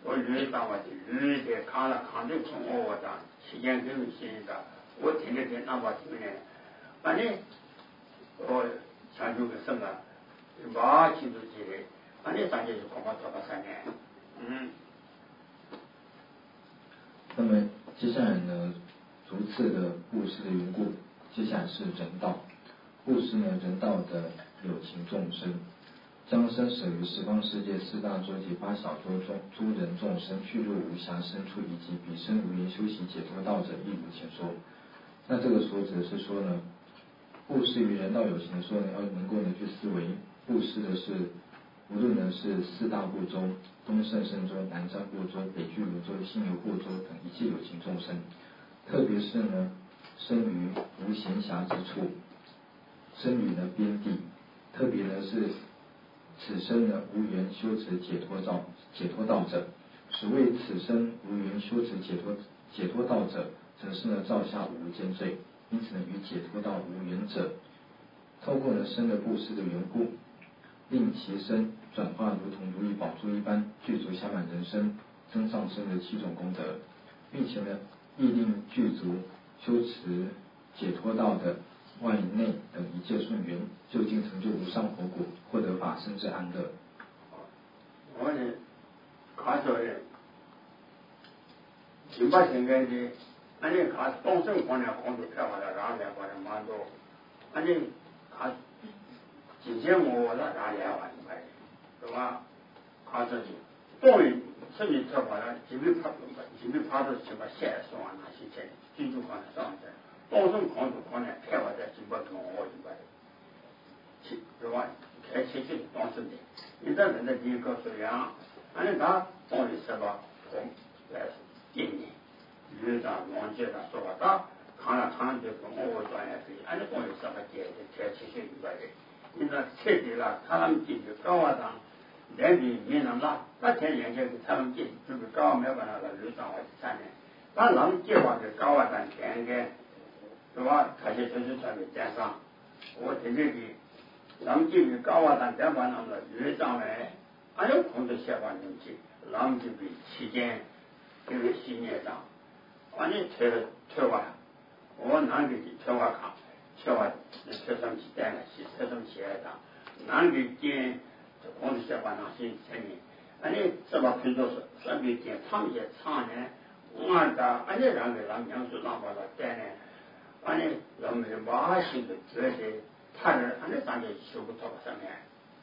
D: 我日当我的日的看了看的从我的期间给我写的，我听着听那么听呢，反正我想做个什么，马清楚记的，反正咱就是恐怕做个三年，嗯。
C: 那么接下来呢，逐次的布施的缘故，接下来是人道。布施呢，人道的有情众生，将身舍于十方世界四大洲及八小洲中诸人众生，去入无暇深处，以及彼生无缘修习解脱道者，亦如前说。那这个所指的是说呢，布施于人道有情的时候呢，要能够呢去思维，布施的是无论呢是四大部洲、东胜神洲、南瞻部洲、北俱卢洲、西牛部洲等一切有情众生，特别是呢生于无闲暇之处，生于呢边地，特别呢是此生呢无缘修持解脱道解脱道者。所谓此生无缘修持解脱解脱道者，则是呢造下无间罪。因此呢，与解脱道无缘者，透过呢生的布施的缘故，令其身转化如同如意宝珠一般，具足暇满人身增上生的七种功德，并且呢，亦令具足修持解脱道的外内等一切顺缘，就近成就无上佛果，获得法身之安乐。
D: 我呢，看说的，金巴现在的，俺们看东胜方面工作票的，然后来过来蛮多，俺们看之前我那哪里还买，是吧？看说的，东于甚至票好像基本拍，基本拍到什么线上啊那些钱，居住方面上的，东胜工作方面票的基本跟我一般的，是吧？开车去东胜的，你在人的第一个说呀，俺们他东于什么红来今年。局长、王局长说了，他看了看就跟我专业比，俺这东西什么解的，才七岁一百的，你那彻底了，他们进去高啊上，连比没那么大，那天年轻他们进就是高没办法了，局长我三年，那人计划是高啊上天天，是吧？他就就是准备电上，我听这个，人进去高啊上电话那个局长呢，俺有空就写完东西，人就比期间就是新年上。反正退退完，我哪个退完看，退完退上去单了，是退上去来当，哪个见这工资下班那些钱呢？俺这这把推着是顺便见长些长呢，俺家俺这两个人娘是让把他单呢，俺这人们马性的这些，他这俺这上面修不到上面。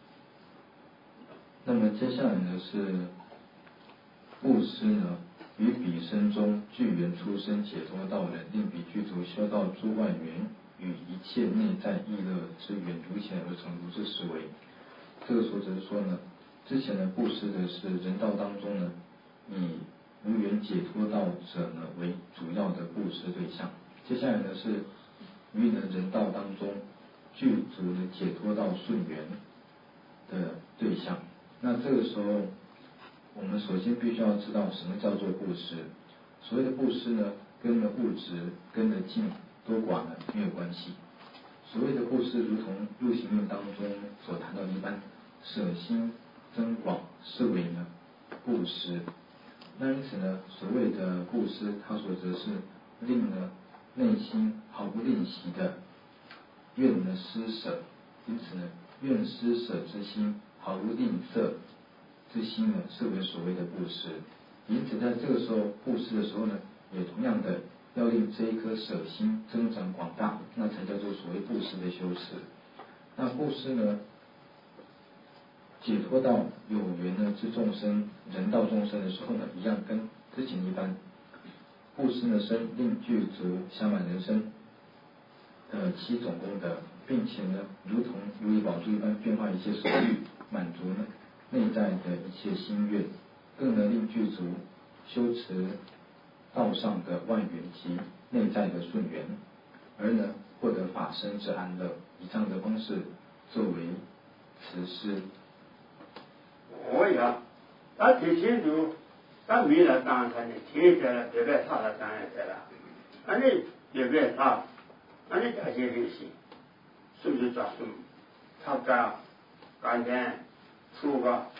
C: 那么接下来呢是布施呢。于彼生中具缘出生解脱道人，令彼具足修道诸外缘与一切内在意乐之缘如前而成，如是思维。这个所指是说呢，之前呢布施的是人道当中呢，以无缘解脱道者呢为主要的布施对象。接下来呢是于呢人道当中具足的解脱道顺缘的对象。那这个时候，我们首先必须要知道什么叫做布施。所谓的布施呢，跟了物质、跟了净多寡呢没有关系。所谓的布施，如同入行论当中所谈到的一般，舍心增广是为呢布施。那因此呢，所谓的布施，它所指的是令呢内心毫不吝惜的愿呢施舍，因此呢，愿施舍之心毫无吝啬之心呢，是为所谓的布施。因此，在这个时候布施的时候呢，也同样的要令这一颗舍心增长广大，那才叫做所谓布施的修持。那布施呢，解脱到有缘呢之众生，人道众生的时候呢，一样跟之前一般，布施呢生令具足暇满人身的七种功德，并且呢，如同如意宝珠一般变化一切所欲，满足呢内在的一切心愿，更能令具足修持道上的外缘及内在的顺缘，而呢获得法身之安乐。以这样的方式作为慈施。
D: 我呀，他提清楚，他没了当然他呢，提起来别别他了当然来了，俺这别别他，俺这这些东西，是不是抓住？他干干天出个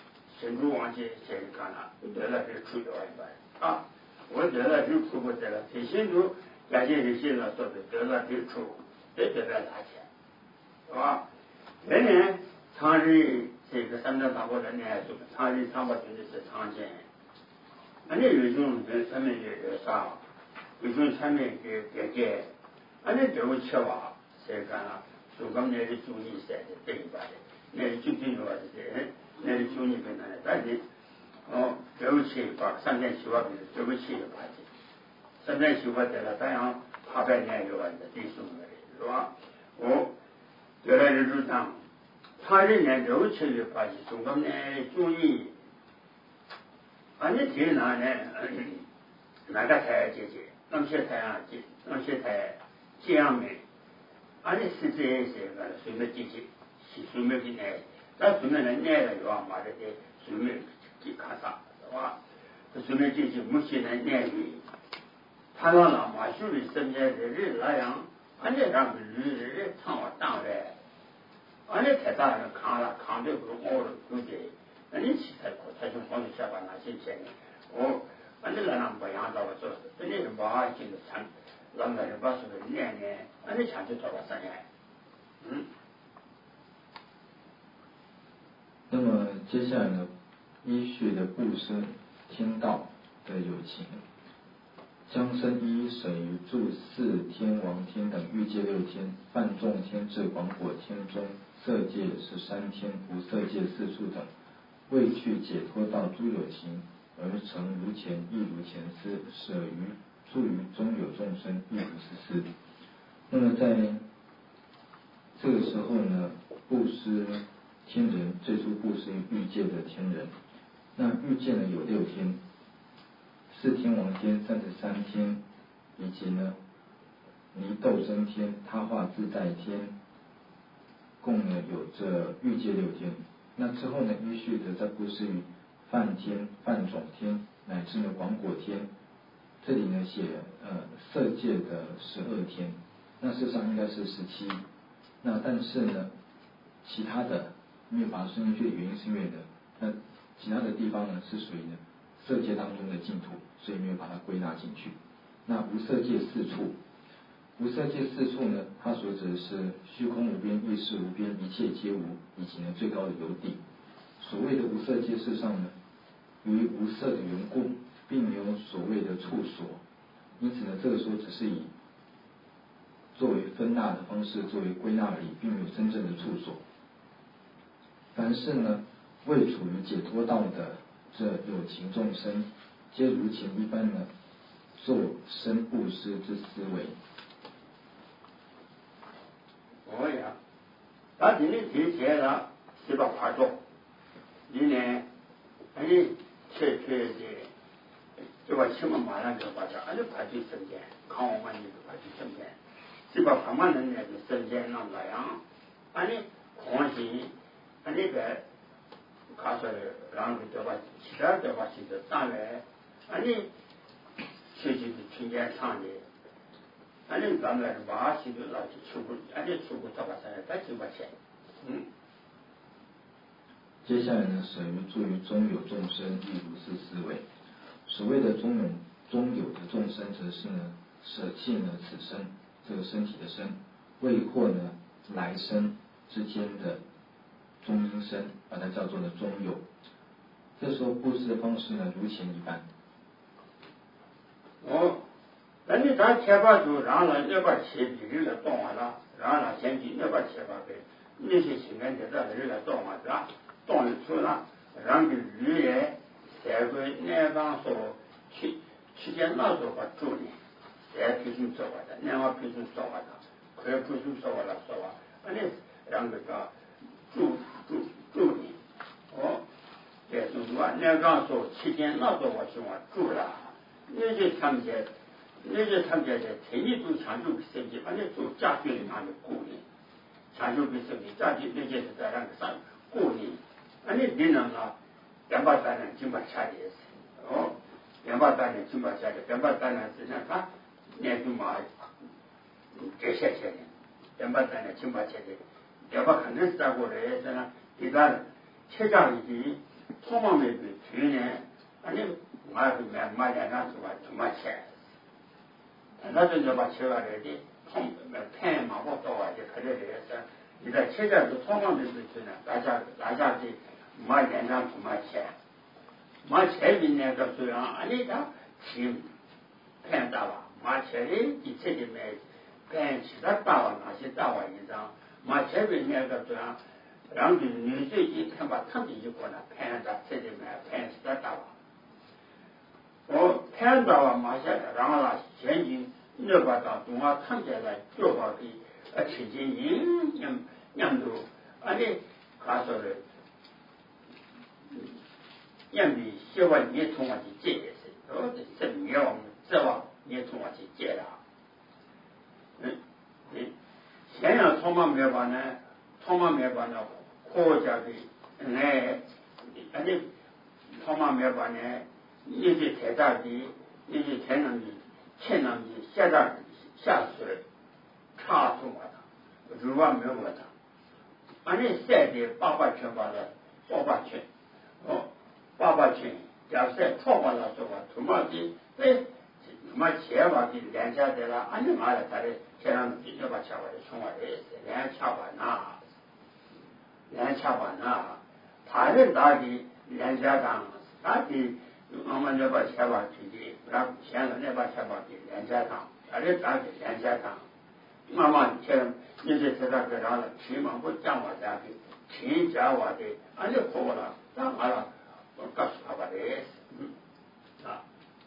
D: 新主王去先干了，得了就出掉一半啊，我得了就出不得了，这新主感谢这些了，说的得了就出，别别别拿钱，是吧？人呢，常日这个三大长国人呢，就常日长国军的是常见，俺这有一种人上面有啥，有种上面给给给，俺这这个吃法谁干了？就刚才的注意些的这一把的，那就这个的人，那就注意跟他的，但是哦，这个吃一把，三天七八的，这个吃一把的，三天七八的了，咱样八百年有完的，最送的是吧？哦，原来是这样，他这年这个吃一把的，就刚才注意，俺这天哪呢？哪个才姐姐，那些才啊姐，那些才这样的。俺这是这些个水面机器，是水面的呢，咱水面的耐了要嘛的的水面去看啥，是吧？这水面机器目前的耐力，它让老马修的身边的人那样，俺这让驴人唱我当来，俺这太大人扛了，扛的不是我的估计，俺这器材苦，他就光是下把那些钱呢，我俺这人不养到了做，这那个马进的产。让人把这个念念，俺这钱就多了三年。嗯。
C: 那么接下来呢，依序的布施天道的有情，将身依水于住四天王天等欲界六天，犯众天至广果天中，色界十三天，无色界四处等，为去解脱到诸有情，而成如前亦如前思，舍于住于中有众生亦如是事。那么在这个时候呢，布施天人最初布施欲界的天人，那欲界呢有六天，四天王天、三十三天，以及呢尼斗真天、他化自在天，共呢有这欲界六天。那之后呢，依序的再布施于梵天、梵种天，乃至呢广果天。这里呢写呃色界的十二天，那事实上应该是十七。那但是呢，其他的没有把它算进去的原因是因为呢，那其他的地方呢是属于呢色界当中的净土，所以没有把它归纳进去。那无色界四处，无色界四处呢，它所指的是虚空无边、意识无边、一切皆无，以及呢最高的有顶。所谓的无色界，事实上呢，由于无色的缘故，并没有所谓的处所，因此呢，这个时候只是以作为分纳的方式作为归纳而已，并没有真正的处所。凡是呢未处于解脱道的这有情众生，皆如前一般呢做生布施之思维。
D: 哦呀，那今天提前了是把化作，你呢，哎，确确的，就把什么马上就把这，俺就把这生间，看我们那个把这生间，是把他们人那个生间那那样，俺的狂心，俺那个，他说的，然后就把其他就把其实上来，俺的确实是听见唱的。俺这咱们把西头老去出国，俺这出国早把三再九把钱，嗯。
C: 接下来呢，舍于住于中有众生，亦如是思维。所谓的中有中有的众生，则是呢舍弃呢此生这个身体的身，为获呢来生之间的中阴身，把它叫做呢中有。这时候布施的方式呢，如前一般。
D: 哦。那你咱贴把就让了那把切皮人来动完了，让了先去那把切把给那些情感的这人来动完了，动了出了，让个鱼来，再个那帮说去去见那时候把住呢，再培训做完的，那帮培训做完的，可以培训做完了做完，那让个个住住住呢，哦，再就是说那帮说去见那时候我去我住了，那些他们些。那些他们家的天天都抢救身体，反正做家居里面的顾虑，抢救给身体，家居那些是在那个上顾虑，那你别人啊，两把单人金把掐的也是，哦，两把单人金把掐的，两把单人是让他年度嘛，这些钱的，两把单人金把掐的，两把可能是在过来在那给他切家里的， 통만 몇 주네 아니 말그 말 내가 좋아 정말 체 나도 이제 맞춰야 되지 통 펜하고 또 와지 그래 돼서 이제 체자도 통만 몇 주네 나자 나자지 말 내가 정말 체 말 체빈네 그 소야 아니다 지금 펜 따와 말 체리 이체지 매 펜 치다 따와 나시 따와 이상 말 체빈네 그 소야然后女婿一看把汤底就过来，看着这里面看是在打我看到了马下来，然后呢，前进那把到东华汤下来，就把给呃吃进营养养度，而且他说的，养的希望你从我去借的是，哦，这你要我们指望你从我去借的，嗯嗯，现在从嘛没办呢，从嘛没办呢。国家的哎，而且他妈没把呢，一些太大的，一些天能的，天能的下大下水，差出我的，如果没有我的，而且晒的八八圈把的，八八圈，哦，八八圈，要晒错把了说话，他妈的，哎，他妈钱把的连下来了，俺就买了他的，天上的要把钱把的从我的连下把那。连下班啊，他人打的连下当，打的我们那把钱包去的，然后现在那把钱包的连下当，他人打的连下当，慢慢钱你这知道个啥了？起码不讲我家的，钱讲我的，俺就过了，当完了，我告诉他吧的，嗯，啊。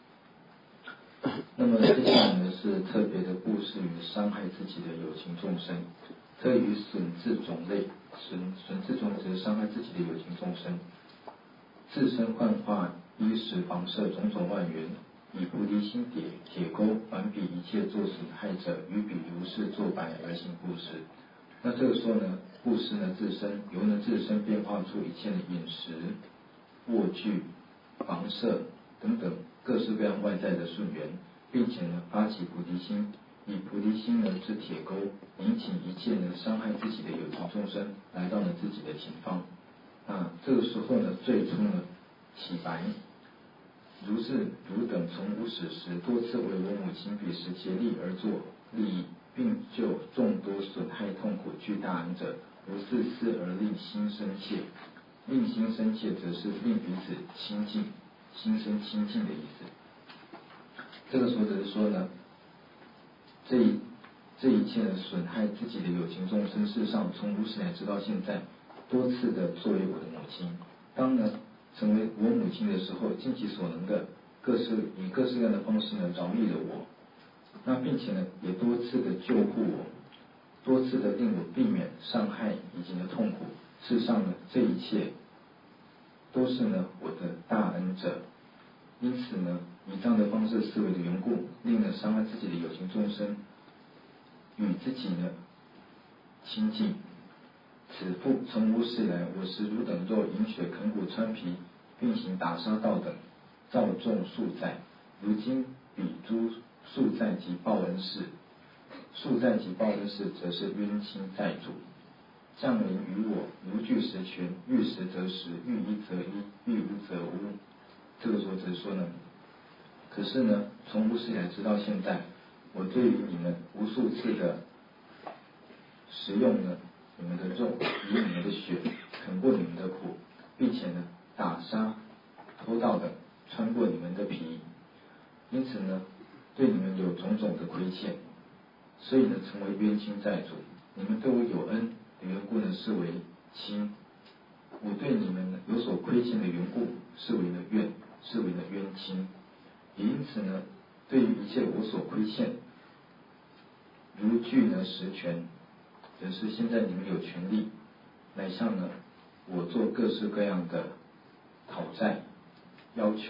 C: 那么接下来呢是特别的布施于伤害自己的有情众生，特于损自种类，损损自种则伤害自己的有情众生，自身幻化衣食房舍种种万缘，以菩提心铁铁钩反比一切做损害者，与彼如是作白而行布施。那这个时候呢，布施呢自身由呢自身变化出一切的饮食、卧具、房舍等等各式各样外在的顺缘，并且呢发起菩提心，以菩提心呢之铁钩，引起一切呢伤害自己的有情众生来到了自己的前方。啊，这个时候呢，最初呢起白，如是汝等从无始时多次为我母亲彼时竭力而作利益，并就众多损害痛苦巨大恩者，如是思而令心生切。令心生切，则是令彼此亲近，心生亲近的意思。这个时候则是说呢，这一这一切呢损害自己的有情众生，事实上从无始来直到现在，多次的作为我的母亲。当呢成为我母亲的时候，尽其所能的各式以各式各样的方式呢饶益了我，那并且呢也多次的救护我，多次的令我避免伤害以及呢痛苦。事实上呢，这一切都是呢我的大恩者，因此呢，以这样的方式思维的缘故，令呢伤害自己的有情众生与自己呢亲近。此复从无始以来，我时汝等若饮血啃骨穿皮，并行打杀盗等，造众数载。如今彼诸数载及报恩事，数载及报恩事，则是冤亲债主。降临于我，如具实权，遇实则实，遇一则一，遇无则无。这个时候只是说呢，可是呢，从无始以来直到现在，我对于你们无数次的食用呢你们的肉，以你们的血啃过你们的苦，并且呢打杀、偷盗的穿过你们的皮，因此呢对你们有种种的亏欠，所以呢成为冤亲债主。你们对我有恩的缘故呢视为亲，我对你们呢有所亏欠的缘故视为呢怨，视为呢冤亲。也因此呢，对于一切我所亏欠，如具呢实权，则是现在你们有权利来向呢我做各式各样的讨债要求。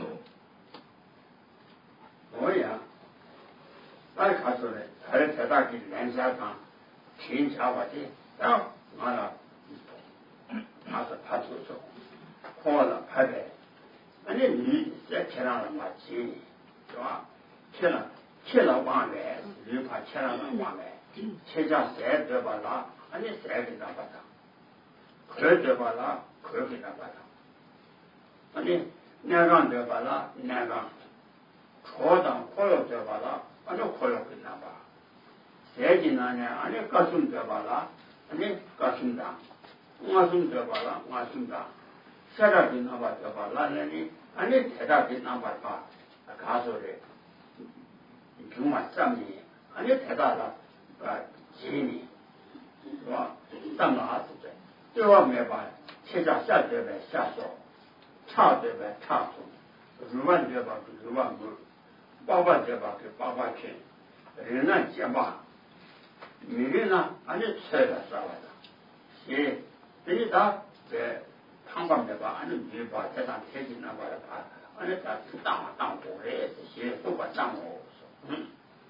D: 我呀，那看出来，他的太大给连下上，听讲我的，然后完了，他说他就说，过了拍拍，那你你在天上了嘛急，是吧？去了去了往来，你怕去了往来，去讲谁得把他，那你谁给他把他，可得把他，可给他把他， 아니 내가 되봐라 내가 초당 코로 되봐라 아니 코로 끝나봐 세진하냐 아니 가슴 되봐라 아니 가슴다 가슴 되봐라 가슴다 세라지 나봐 되봐라 아니 아니 대답이 나봐봐 가소래 정말 쌈이 아니 대답라 지니 와 쌈나对对我没办现在下对呗下手差对呗差手十万对吧十万个八万对吧给八万钱人呢结巴女人呢俺就吃了啥玩意是人家他在汤房对吧俺就女把在上天津那块的把俺就在当当过来这些都把当我嗯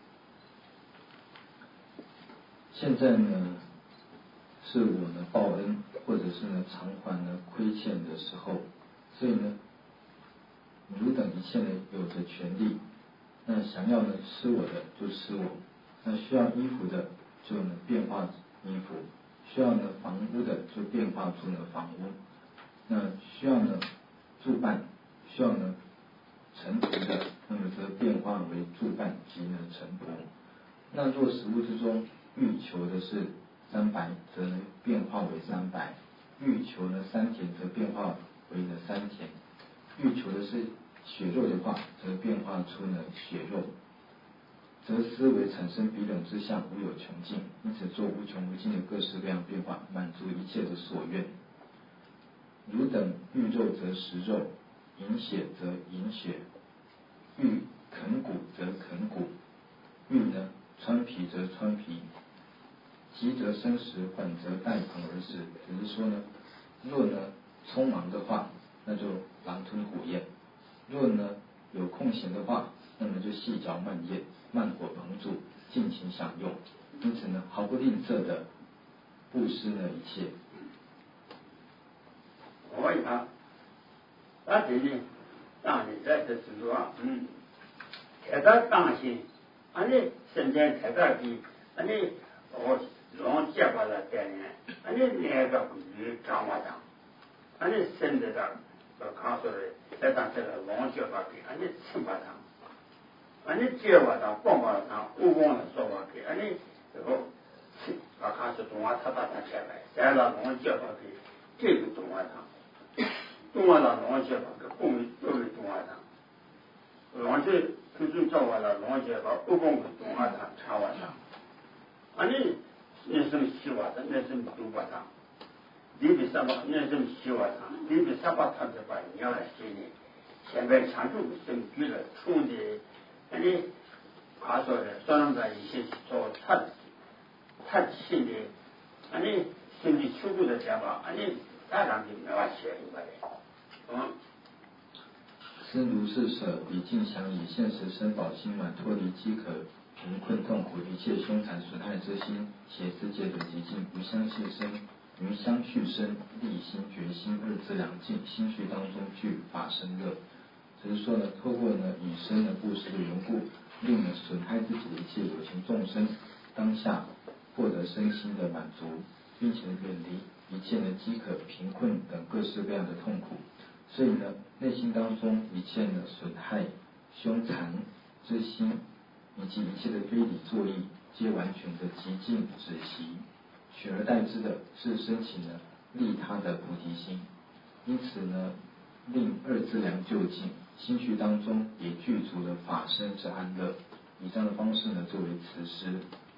C: 现在呢是我呢报恩或者是呢偿还呢亏欠的时候，所以呢汝等一切呢有着权利，那想要呢吃我的就吃我，那需要衣服的就呢变化衣服，需要呢房屋的就变化出呢房屋，那需要呢住办，需要呢臣仆的，那么则变化为住办及呢臣仆。那若食物之中欲求的是三白，则呢变化为三白；欲求呢三甜，则变化为呢三甜；欲求的是血肉的话，则变化出呢血肉。则思维产生彼等之相，无有穷尽，因此做无穷无尽的各式各样变化，满足一切的所愿。汝等欲肉则食肉，饮血则饮血，欲啃骨则啃骨，欲呢穿皮则穿皮，急则生食，缓则待朋而食。只是说呢，若呢匆忙的话，那就狼吞虎咽；若呢有空闲的话，那么就细嚼慢咽，慢火烹煮，尽情享用。因此呢，毫不吝啬的布施呢一切。
D: 我一看，那这里当你在这是说，嗯，太大当心，俺的身边太大的，俺的我龙结巴的概念，俺的那个鱼长瓦长，俺的身子的，我刚说的，在当这个龙结巴给，俺的吃巴长，俺的结巴长、棒巴长、乌光的说法给，俺的这个吃，我刚说中华他把它开来，在那龙结巴给，这个中华长。东华堂龙学法个共为作为东华堂，龙学就就照完了龙学法不共为东华堂茶瓦堂，啊你那什么西瓦堂，那什么东华堂，你比什么那什么西瓦堂，你比什么堂就把你要来心里，现在常住生居了冲的，啊你他说的说那个一些做他他心里，啊你心里出过的想法，啊你。当然就没法写一个人，嗯。
C: 思如是舍，彼尽享以现实身饱心满，脱离饥渴、贫困、痛苦，一切凶残损害之心，邪思戒得极尽，于相续生，于相续生，力心决心二资良尽，心绪当中具法身乐。只是说呢，透过呢以身呢布施的缘故，令呢损害自己的一切有情众生，当下获得身心的满足，并且远离一切的饥渴、贫困等各式各样的痛苦，所以呢，内心当中一切的损害、凶残之心，以及一切的非礼作意，皆完全的极尽止息，取而代之的是升起呢利他的菩提心，因此呢，令二资粮就尽，心绪当中也具足了法身之安乐。以这样的方式呢，作为慈施。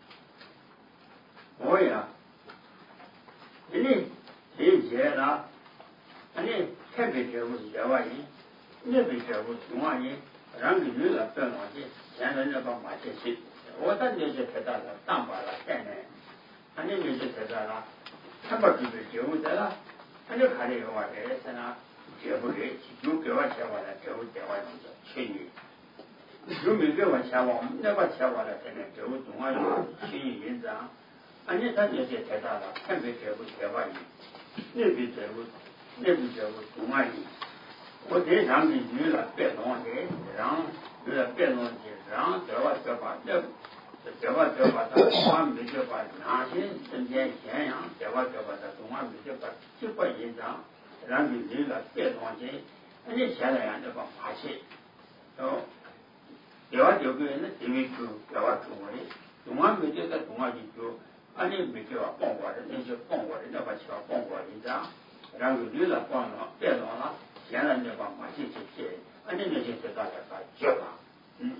D: 我呀。你理解了，你特别觉悟是这玩意，你别觉悟中玩意，让你女的不要忘记，现在那帮马这些，我当年就知道了，当把了概念，他那边就知道了，他把这个觉悟得了，他就看这个话题在那觉不给，就给我钱完了，觉悟给我东西，去你，有没给我钱我那把钱完了，现在觉悟中玩意，去你银子啊。啊，你他那些太大了，特别觉悟觉悟你，那边觉悟，那边觉悟中万一。我这上面有了别东西，让有了别东西，让这个这把这这个这把它中万没这把哪些身边咸阳，这个这把它中万没这把这把印章，让你有了别东西， 你现在呀，这个发现，哦，有啊有个人那地位高，有啊中的，中啊没得在中啊就高，啊你没叫帮我的，那些帮我的那把叫帮我的这样，然后有了帮了，别了了，现在那把马上就接，啊你那些就大家把接吧，嗯。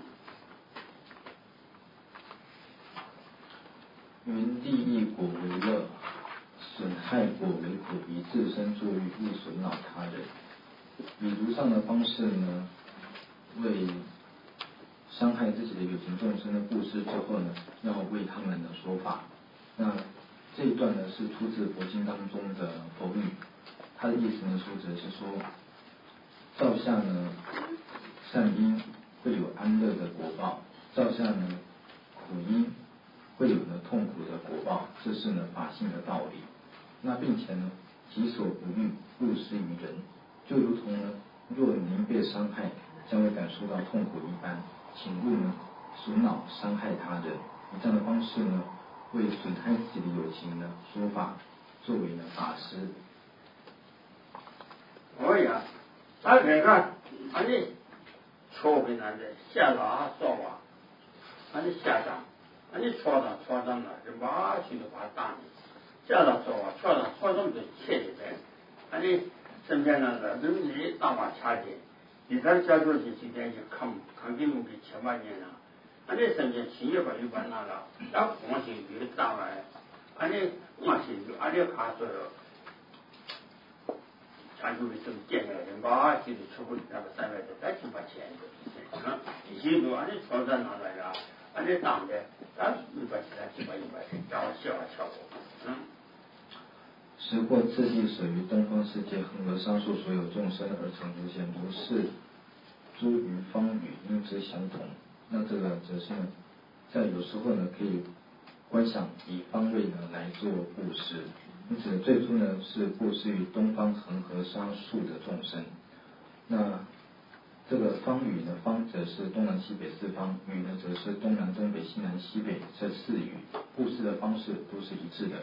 C: 云地一果为乐，损害果为苦，以自身作欲，勿损恼他人。以如上的方式呢，为伤害自己的有情众生的布施之后呢，要为他们的说法。那这一段呢是出自佛经当中的佛语，它的意思呢说则是说，造下呢善因会有安乐的果报，造下呢苦因会有呢痛苦的果报，这是呢法性的道理。那并且呢，己所不欲，勿施于人，就如同呢，若您被伤害，将会感受到痛苦一般，请勿呢损恼伤害他人。以这样的方式呢，为损害自己的友情呢说法，作为呢法师。
D: 哦呀，他这个，啊你错给难的，下拉说话，啊你下张，啊你错上错上了，就马上就把他打你。下拉说话，错上错上就切一遍，啊你身边那个人力大把掐的，你在家做这几天就看看给路给千万年了，啊你身边亲也把一般那了，然后光是越大了，啊你光是啊你卡说了。他就是这么见来人吧，就是出去那个三百多，再去把钱的，嗯，一些多，俺这床上拿来了，俺这当的，咱一百钱，几百一百钱，让我笑啊笑我，嗯。
C: 时或次第舍于东方世界恒河沙数所有众生而成如现，如是诸于方语应之相同。那这个则是呢，在有时候呢可以观想以方位呢来做布施。因此最初呢是布施于东方恒河沙数的众生。那这个方语呢，方则是东南西北四方，语呢则是东南东北西南西北这四语，布施的方式都是一致的。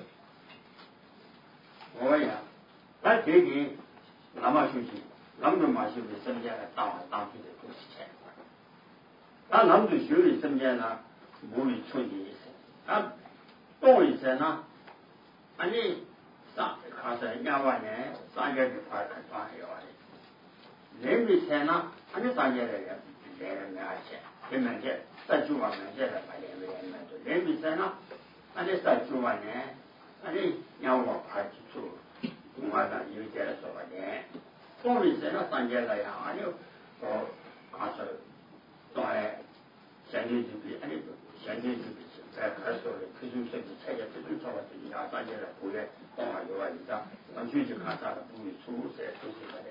D: 哦呀，那这个那么休息，那么嘛休息身边的当当地的都是钱，那那么就修理身边呢，无为处理一生，啊，多一生呢，啊你上看是两万年，上家就快快赚一万年，人比钱呢，啊你上家的人人人没钱，人民钱在九万年现在把人民人民做，人比钱呢，啊你在九万年。啊你让我快去做，我上有点说法的，我们现在上街来呀，啊你哦，看说，当然，现在就比，啊你现在就比，哎，还说的，可以说比参加这种说法，就是让上街来不愿，当然有啊，你讲，上去就看啥了，不会出噻，都是的。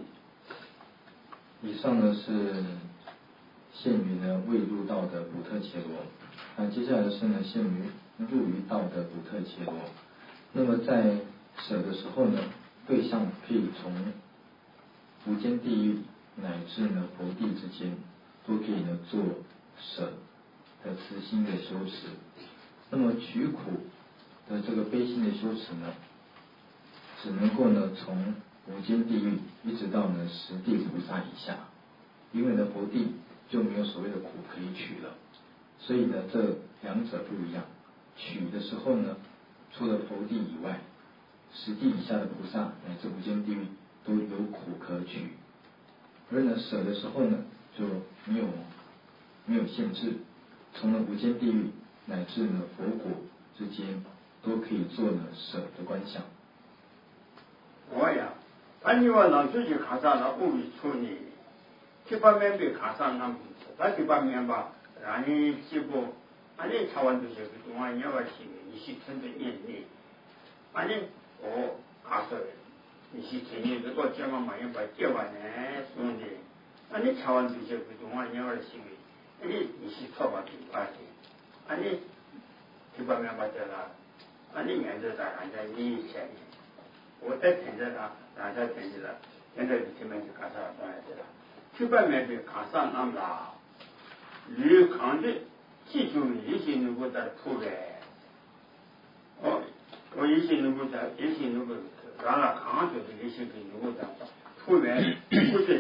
C: 以上呢是限于呢未入道的补特伽罗，那接下来是呢限于入于道的补特伽罗。那么在舍的时候呢，对象可以从无间地狱乃至呢佛地之间，都可以呢做舍的慈心的修持。那么取苦的这个悲心的修持呢，只能够呢从无间地狱一直到呢十地菩萨以下，因为呢佛地就没有所谓的苦可以取了，所以呢这两者不一样。取的时候呢，除了佛地以外，十地以下的菩萨乃至无间地狱都有苦可取，而呢舍的时候呢就没有没有限制，从了无间地狱乃至呢佛果之间都可以做呢舍的观想。
D: 我呀，啊你话让自己看上了无为处理，这方面被看上那不是，他这方面吧，让你结果，啊你查完这些个东西，你要去，你去听着念念，啊你哦，看说，你去听念这个讲嘛嘛，要把讲完呢，兄弟，啊你查完这些个东西，你要去，啊你你去错吧这关系，啊你这方面吧这个，啊你面对在人家你以前。我在听着他，大家听着了，现在就听门就看上当然知道，去外面就看上那么大，旅康的记住一些如果在铺的，哦，我一些如果在一些如果让了康就是一些个如果在铺的，不是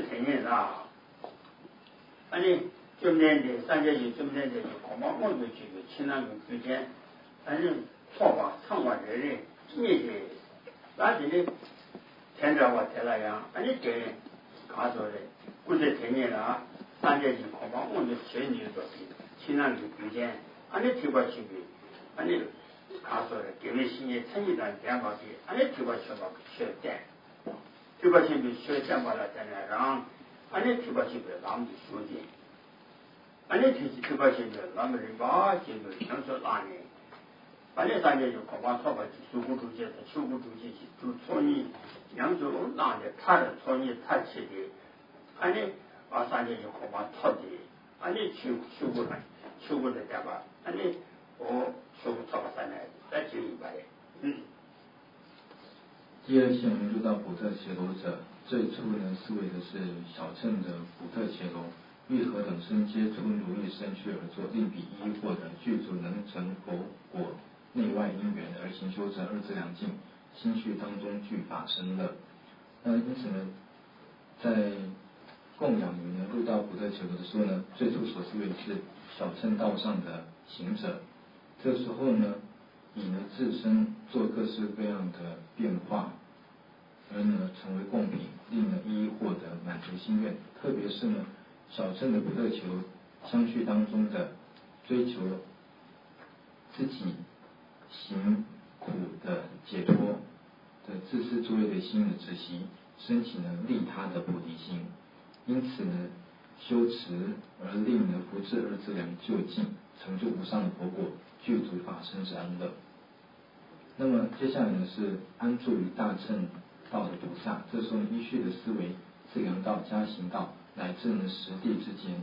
D: 啦。安尼今年的三节有今年的就恐怕我就去个亲那个之间，反正错吧唱完的人，你的那今天天着我天那样，安尼给看出来，不是天年了，三节就恐怕我就学你做的，亲那个之间，安尼提过去的，安尼看出来，给你新的成一段电话的，安尼提过去吧学电，提过去的学电话了在那让，安尼提过去的让的书的。安尼提提过去的，那么人把这个想说哪里？安尼三节就恐怕错把出国主席，出国主席就错你，扬州哪里他的错你他去的，安尼啊三节就恐怕错的，安尼出出国来，出国的对吧？安尼我出国错个三年，再就一百的，嗯。
C: 第二线入到普特伽罗者，最初呢思维的是小乘的普特伽罗。欲何等身皆出如意身躯而作，令彼一获得具足能成佛果内外因缘而行修成二资粮尽，心绪当中具法身乐。那因此呢，在供养于呢入到普特伽罗的时候呢，最初所思维是小乘道上的行者。这时候呢，以呢自身做各式各样的变化，而呢成为供品，令呢一一获得满足心愿。特别是呢。小乘的普特伽罗相续当中的追求自己行苦的解脱的自私作业的心的止息，升起呢利他的菩提心，因此呢修持而令呢福至二资粮就近，成就无上的佛果，具足法身之安乐。那么接下来呢是安住于大乘道的菩萨，这时候依序的思维自量道、加行道。乃至呢实地之间。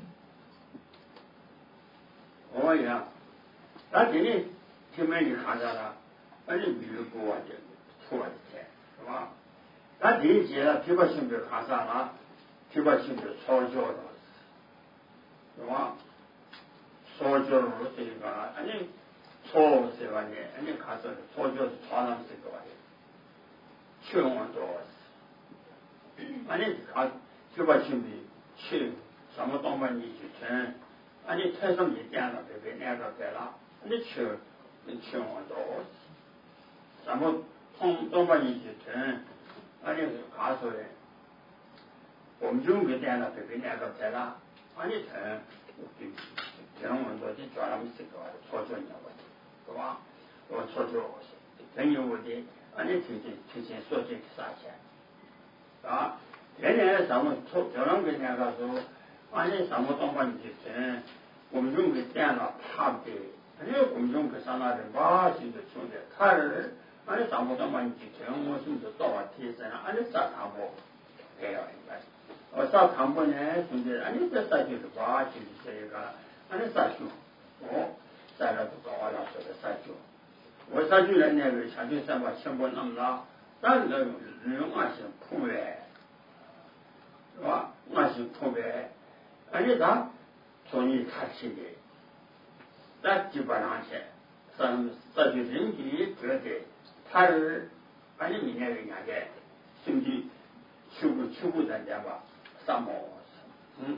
D: 哦呀，那今天前面你看到了，那就比如不完的，错的天，是吧？那第一节呢，提拔性别看上了，提拔性别操教的，是吧？操教如这个，安尼操是吧呢？安尼看上的操教是操上这个吧的，全完多是，安尼看提拔性别。去什么东北你去听，啊你台上你点了别别两个别了，你去你去我多，什么东东北你去听，啊你告诉的，我们中国点了别别两个别了，啊你听，听我多就叫他们这个操作你我的，是吧？我操作我是，等于我的，啊你提前提前说这个啥钱，啊？原来咱们从这样跟人家说，按你什么东方你去听，我们用个电脑差不多，因为我们用个上那的把戏的兄弟，他是按你什么东方你去听，我是不是到了提升了？按你啥看不？哎呀，应该，我啥看不呢？兄弟，按你这啥就是把戏的这个，按你啥学？哦，再来不搞我老师的啥学？我啥学人那个像就什么全部那么大，但是人俺是苦哎。是吧？那是特别，而且他从你看起的，那基本上是，咱这就人家觉得他是，反正明年人家的，甚至出国出国人家吧，三毛，嗯。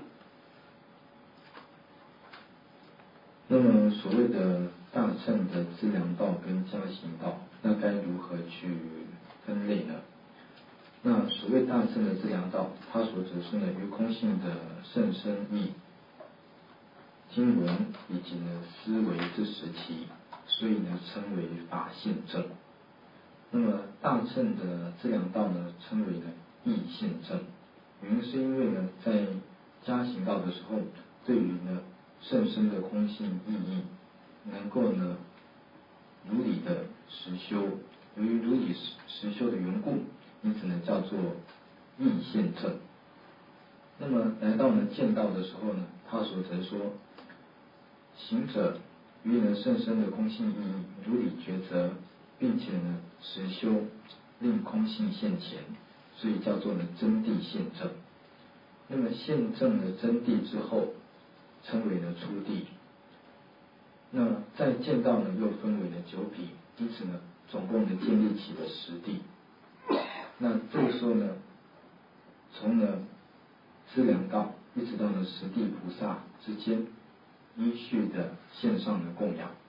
C: 那么所谓的大乘的资粮道跟加行道，那该如何去分类呢？那所谓大乘的资粮道，它所指是呢于空性的甚深义经文以及呢思维之时期，所以呢称为法性正。那么大乘的资粮道呢称为呢义性正，原因是因为呢在加行道的时候，对于呢甚深的空性意义，能够呢如理的实修，由于如理实修的缘故。因此呢，叫做义现正。那么来到呢见道的时候呢，他所则说，行者于呢甚深的空性意义如理抉择，并且呢实修，令空性现前，所以叫做呢真谛现正。那么现正的真谛之后，称为呢初谛。那在见道呢又分为了九品，因此呢总共呢建立起了十谛。那这个时候呢，从呢资粮道，一直到呢十地菩萨之间，依序的献上的供养。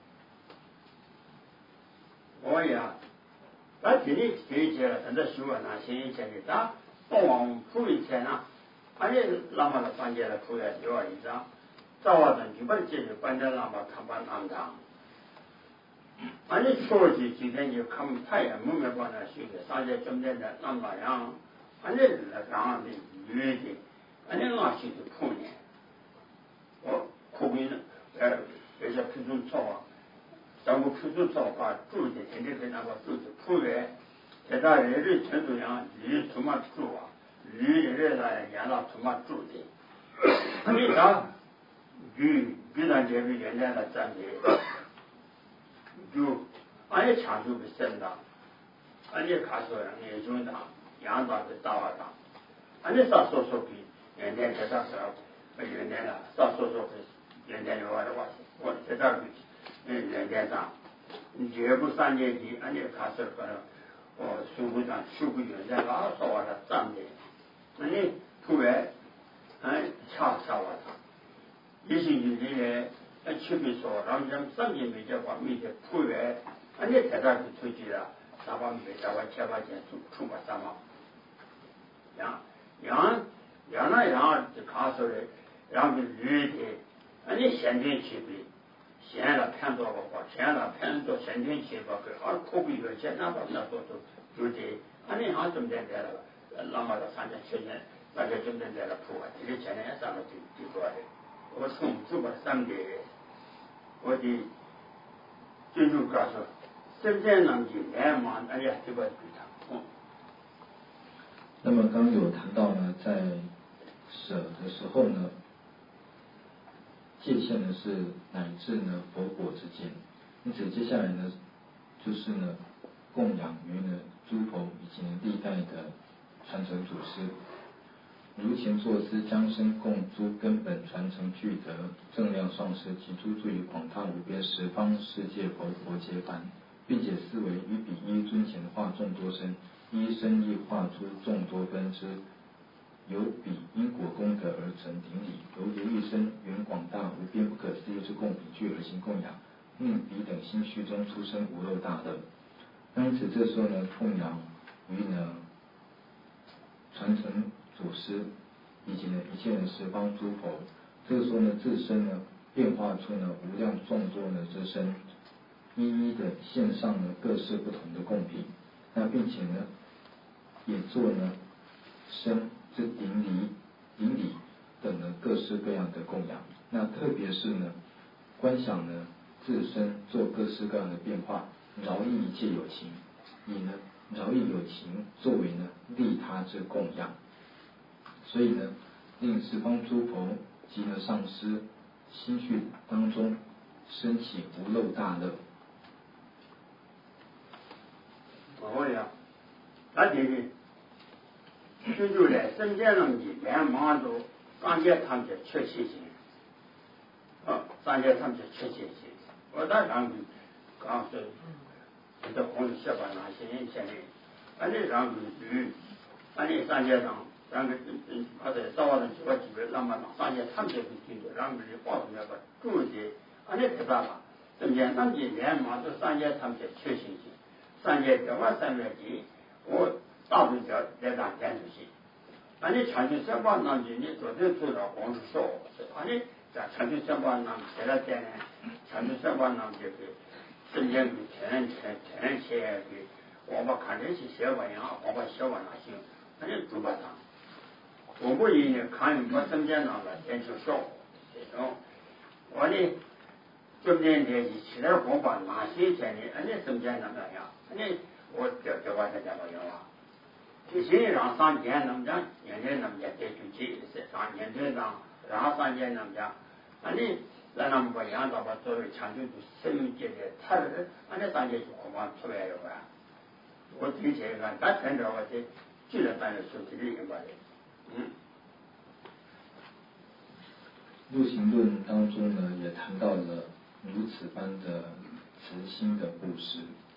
D: 我呀，那这里这些很多修啊，那些以前的，咱不往普以前呢，而且那么的关键的普呀，有啊一张，早晚的就把这些关键那么看板当当。而且说起今天就看太阳没没办法修的，上些中间的那么样，而且那当的女的，而且那些的普呢，我可不呢，呃，这些普通操啊。咱们普通造化住的天天跟那个住的普为，在那人人全都样，鱼他妈住啊，鱼人人那养到他妈住的，你讲鱼鱼那这边原来的占的，就俺也抢救不生的，俺也看说人也中的，养到的大瓦当，俺也啥说说比原来在那时候，原来的啥说说比原来的话的话，我在那比。嗯，原来上，绝不三年级，俺就开始个哦，书本上书本原来老少话他站的，那你突然，哎，恰恰话他，一星期里面，哎，区别说，然后讲三年没结果，没结突然，俺就在那里出去了，三万没结果，七八千出出个三万，养养养那养就开始的，然后女的，俺就先天区别。现在骗多个话，现在骗多先天七八个，而可不有些那把那多都有的，俺那行中间在了，那么的三千七千，那些中间在了铺啊，这个钱呢也上了最最多的，我从这个三的，我的最终告诉，身边人的连忙，哎呀，这个对他，嗯。
C: 那么刚有谈到呢，在舍的时候呢。界限呢是乃至呢佛果之间，因此接下来呢就是呢供养于呢诸佛以及呢历代的传承祖师，如前作师将身供诸根本传承具德正量上师及诸助于广大无边十方世界佛佛皆凡，并且思维于彼一尊前化众多身，一身亦化出众多分支。由彼因果功德而成顶礼，由如一身圆广大无边不可思议之供品具而行供养，令彼等心虚中出生无漏大乐。那因此这时候呢，供养于呢传承祖师以及呢一切呢十方诸佛，这个时候呢自身呢变化出呢无量众多呢之身，一一的献上呢各式不同的供品，那并且呢也做呢身之顶礼、顶礼等呢各式各样的供养。那特别是呢，观想呢自身做各式各样的变化，饶益一切有情，以呢饶益有情作为呢利他之供养。所以呢，令十方诸佛及呢上师心绪当中升起无漏大乐。
D: 哦呀，那这个。就就来身边人的连忙都刚才他们就缺信心，啊，刚才他们就缺信心。我那上去刚说，这个红血管那些人前面，俺这上去，俺这三阶上，咱个嗯，他在早上几个几个那么上阶他们就会听着，然后就告诉那个注意，俺这没办法，中间他们的连忙都三阶他们就缺信心，三阶这完三月底我。大部分叫来当天主席，俺你长期相关当中，你昨天做到光是说，俺你在长期相关当中，现在在呢，长期相关当中就是中间给天天天天给，我把看这些写完呀，我把写完那行，俺你做不上。我不一定看我中间那个天就少，这种，我呢中间的其他光把哪些钱呢？俺你中间那个呀，俺你我这这话才讲不了啊。就现在让上天那么讲，年年那么讲再去去是上年天上，然后上天那么讲，那你让他们把养到把作为长久的生命界的，他是俺这上天就恐怕出来了吧？我听起来看，咱全着我这就在咱这手机里面吧的，嗯。
C: 入行论当中呢，也谈到了如此般的慈心的布施。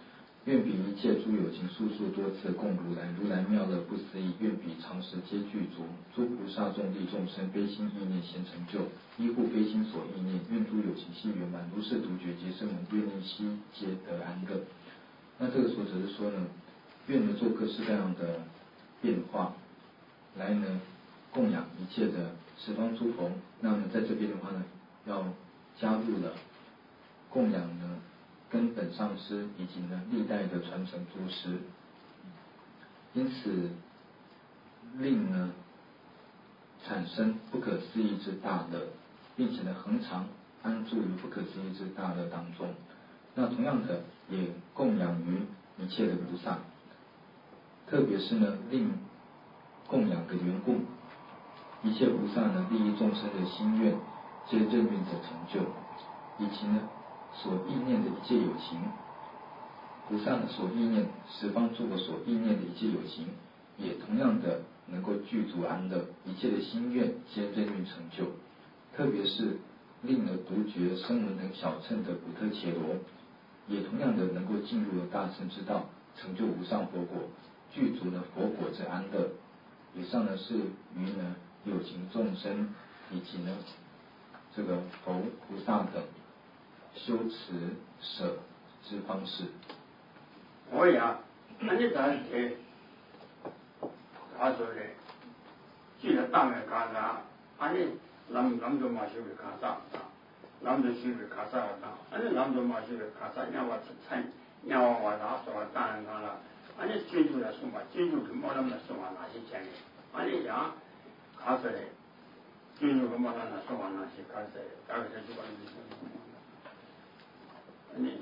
C: 愿比一切诸有情数数多次供如来，如来妙乐不思议，愿比常时皆具足。诸菩萨众力众生悲心意念咸成就，依护悲心所意念，愿诸有情悉圆满，如是独觉皆声闻，愿令悉皆得安乐。那这个所指是说呢，愿呢做各式各样的变化，来呢供养一切的十方诸佛。那么在这边的话呢，要加入了供养呢根本上师以及呢历代的传承诸师，因此令呢产生不可思议之大乐，并且呢恒常安住于不可思议之大乐当中。那同样的也供养于一切的菩萨，特别是呢令供养的缘故，一切菩萨呢利益众生的心愿皆任运的成就，以及呢所意念的一切有情，菩萨呢所意念十方诸佛所意念的一切有情，也同样的能够具足安乐，一切的心愿皆任运成就。特别是令了独觉声闻等小乘的古特伽罗，也同样的能够进入了大乘之道，成就无上佛果，具足了佛果之安乐。以上呢是于呢有情众生以及呢这个佛菩萨等修持舍之方式。
D: 我呀，那你咱这他说的，既然大门干啥，俺你咱咱就马修的干啥啊？咱就修的干啥啊？俺你咱就马修的干啥？让我参，让我我拿说当然干了。俺你追求的什么？追求跟毛那么什么哪些钱呢？俺你讲，干啥的？追求跟毛那么什么哪些干啥的？大概是这个意思。你。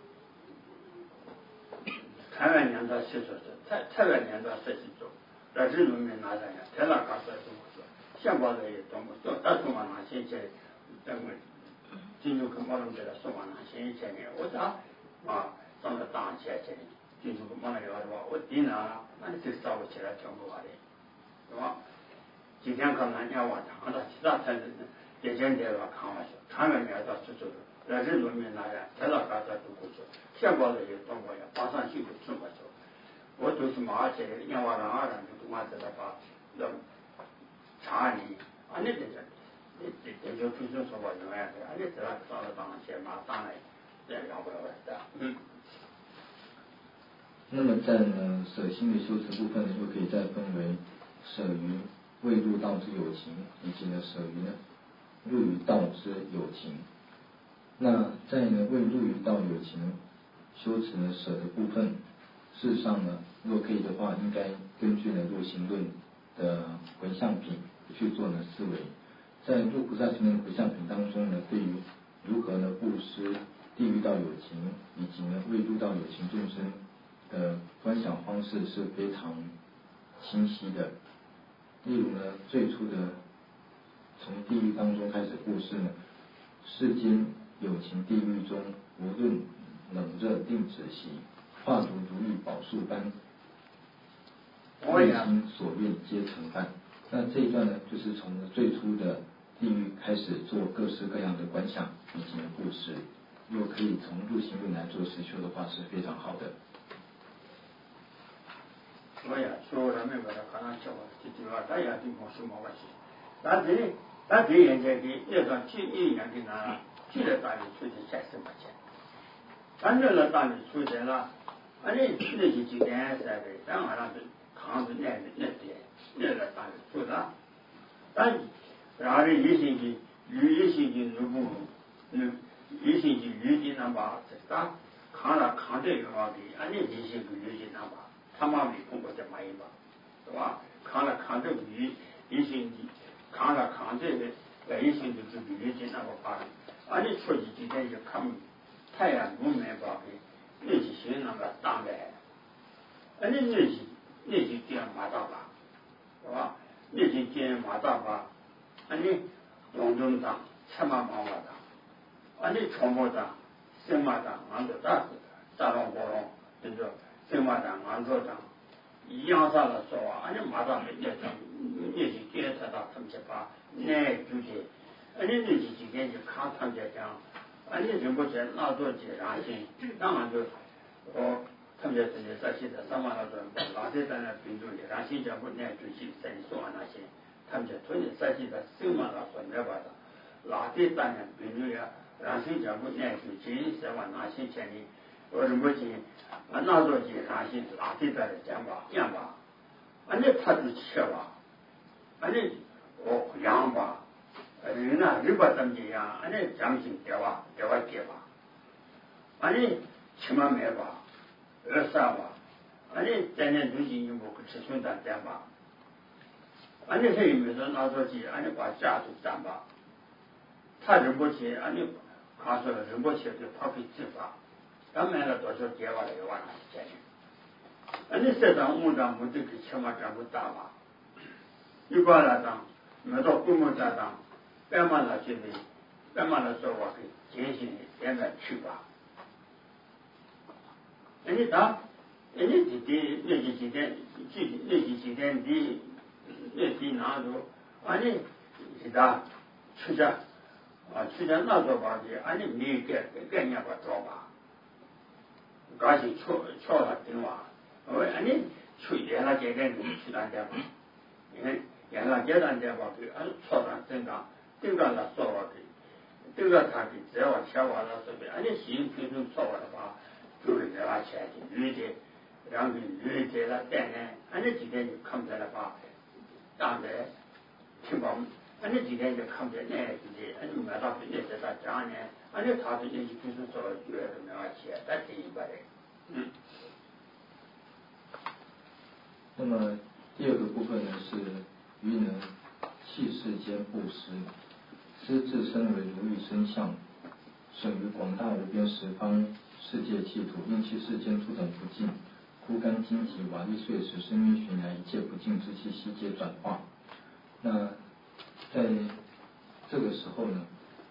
D: 台湾年到四十岁，台台湾年到四十岁，在日本没拿上呀，台湾搞出来怎么说？相关的也多么多，但是嘛，那些些，等会，进入跟毛龙觉得说嘛，那些些呢，我讲啊，长得大些些，进入跟毛龙聊的话，我顶了，那你就找不起来全部话的，是吧？今天可能要往长的，其他城市也现在吧，看完是，台湾年到四十岁。在日本没拿上，台湾搞出来都过去，相关的也中国呀，马上去就这么做。我都是马起来，让我让二人就他妈在那把要查你，啊你这个，你这这就推荐说话永远的，啊你这样上了当先马上来，这要不要的？嗯。
C: 那么在呢舍心的修持部分呢，又可以再分为舍于未入道之有情，以及呢舍于呢入于道之有情。那在呢未入于道有情修持呢舍的部分，事实上呢，若可以的话，应该根据呢入行论的回向品去做呢思维。在入菩萨行论的回向品当中呢，对于如何呢布施地狱道有情以及呢未入道有情众生的观想方式是非常清晰的。例如呢，最初的从地狱当中开始布施呢，世间有情地狱中，无论冷热定止息，化如如意宝树般，内心所愿皆成办。那这一段呢，就是从最初的地狱开始做各式各样的观想以及布施。如果可以从入行论来做实修的话，是非常好的。
D: 我呀，说了没把它可能叫我这句话，大家地方什么关系？但这但这人家的那个去一年的呢，去了大理出去三十块钱，反正了大理出去了，啊你那些几天在的，当然了是扛着那那些那个大理出了，但然后一星期旅一星期如不嗯一星期旅的那把这个扛了扛这个嘛的，啊你一星期旅的那把。他妈没碰过这玩意吧，是吧？扛了扛这鱼，一星期，扛了扛这个，呃，一星期是鱼的那个把，啊，你出去几天就看太阳不明白的，那些些那个大的，啊，你那些那些电马大吧，是吧？那些电马大吧，啊，你东东当，车马马马当，啊，你全部当，什么当，俺都大是大龙波龙，对不对？这马上俺做长，一样上了说啊，俺这马上没那种，那些检测到他们去把那主体，俺这那些几天就看他们讲，俺这人不是拿做检查性，当然就我他们这些这些的三万多人，哪些在那民族里，让新加坡那主席在说那些，他们就突然这些的三万多人没办法，哪些在那民族里，让新加坡那主席在往哪些钱里，我是目前啊那多些让新哪些在那讲吧讲吧，啊那他是吃吧，啊那我养吧，人呢日本怎么样，啊那讲信对吧对吧对吧，啊那起码没吧。二三吧，俺这今年最近有没吃孙蛋蛋吧？俺这是有没有拿手机？俺这把家族蛋吧，他人不去，俺这他说人不去就跑去执法，咱买了多少结完了一万钱？俺这社长务长目的给起码全部打吧，一般来讲，没到规模家长，百万了就得，百万了说我给进行现在去吧。人家打，人家今天那几几天，几那几几天的那几拿住，俺家是打出家啊，出家那做法的，俺家没概概念不做吧，刚是错错了对吧？我俺家出原来阶段出单的嘛，你看原来阶段的话给俺错了正常，正常的说法给，正常他的只要写完了说的，俺家新平时错了的话。就是这拿钱的，女的，然后女的那带呢，俺这几天就看不来了吧，当的，听吧，俺这几天就看不来那的，俺就买到那些他讲呢，俺这他的那些就是说觉得没拿钱，但是一般的，嗯。
C: 那么第二个部分呢是于能气世间布施，施自身为如意身相，损于广大无边十方。世界气土，令其世间诸等不净，枯干荆棘，瓦砾碎石，生命悬崖，一切不净之气悉皆转化。那在这个时候呢，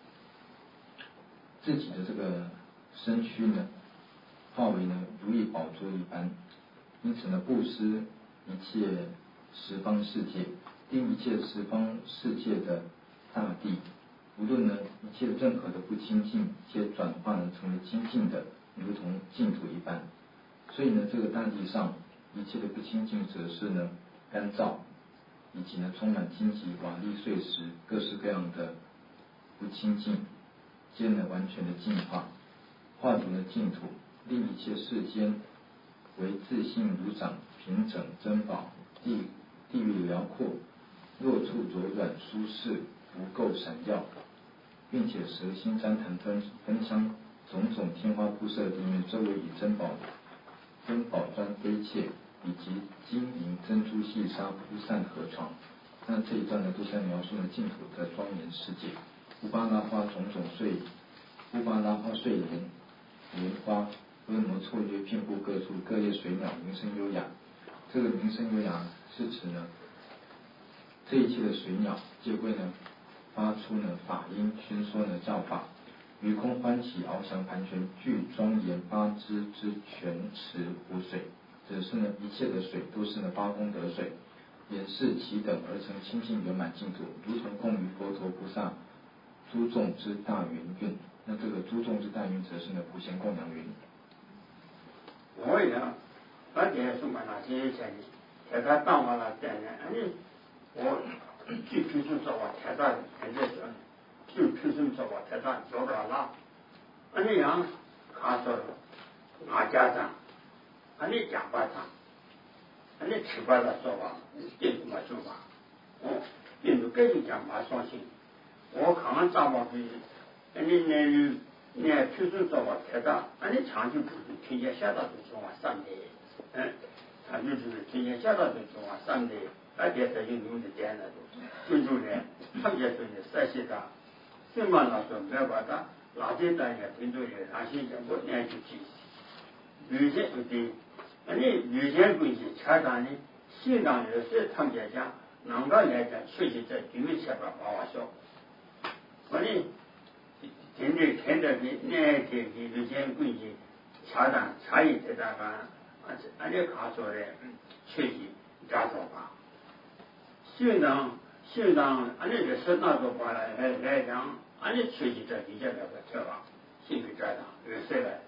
C: 自己的这个身躯呢，化为呢如意宝珠一般。因此呢，布施一切十方世界，令一切十方世界的大地，无论呢一切任何的不清净，皆转化呢成为清净的。如同净土一般，所以呢，这个大地上一切的不清净，则是呢干燥，以及呢充满荆棘、瓦砾、碎石，各式各样的不清净，皆呢完全的净化，化作了净土，令一切世间为自信如掌、平整珍宝，地地域辽阔，若处柔软舒适，无垢闪耀，并且舌心旃檀分分香。种种天花铺设的地面，周围以珍宝、珍宝砖堆砌，以及金银珍珠细沙铺散河床。那这一段呢，都在描述了净土的庄严世界。乌巴拉花种种穗，乌巴拉花穗莲、莲花、婀娜错约遍布各处，各类水鸟鸣声优雅。这个鸣声优雅是指呢，这一切的水鸟皆会呢发出呢法音，宣说呢教法。于空欢喜翱翔盘旋，具庄严八支之泉池湖水，只是呢一切的水都是呢八功德水，也是其等而成清净圆满净土，如同供于佛陀菩萨诸众之大云云。那这个诸众之大云，则是呢普贤供养云。
D: 我呀，俺爹说嘛，那些钱的，在他当完了在呢，俺这我最平时说我太大的，俺这说。就凭什么说我台上做不了了？俺这样看说俺家长，俺这讲话上，俺这吃饭的说法，并不么说法，哦，并不该就讲话相信。我看看长辈的，俺这男女那平时说话太大，俺这长期不是听见下到就说话上的，嗯，长期就是听见下到就说话上的，俺爹在用用的点了都，最终呢，他们也说的山西的。正嘛老说没办法，老的大家听着也让新加坡年就记，有些不对，那你有些关系恰当的，适当有时他们家讲，能够来讲确实在对面前把把话说，我呢，现在看到的那些的有些关系恰当差异太大吧，而且而且看说的确实家做吧，适当。适当，俺这个是那个话来来来讲，俺这确实在底下那个车吧，心里这样，有时来，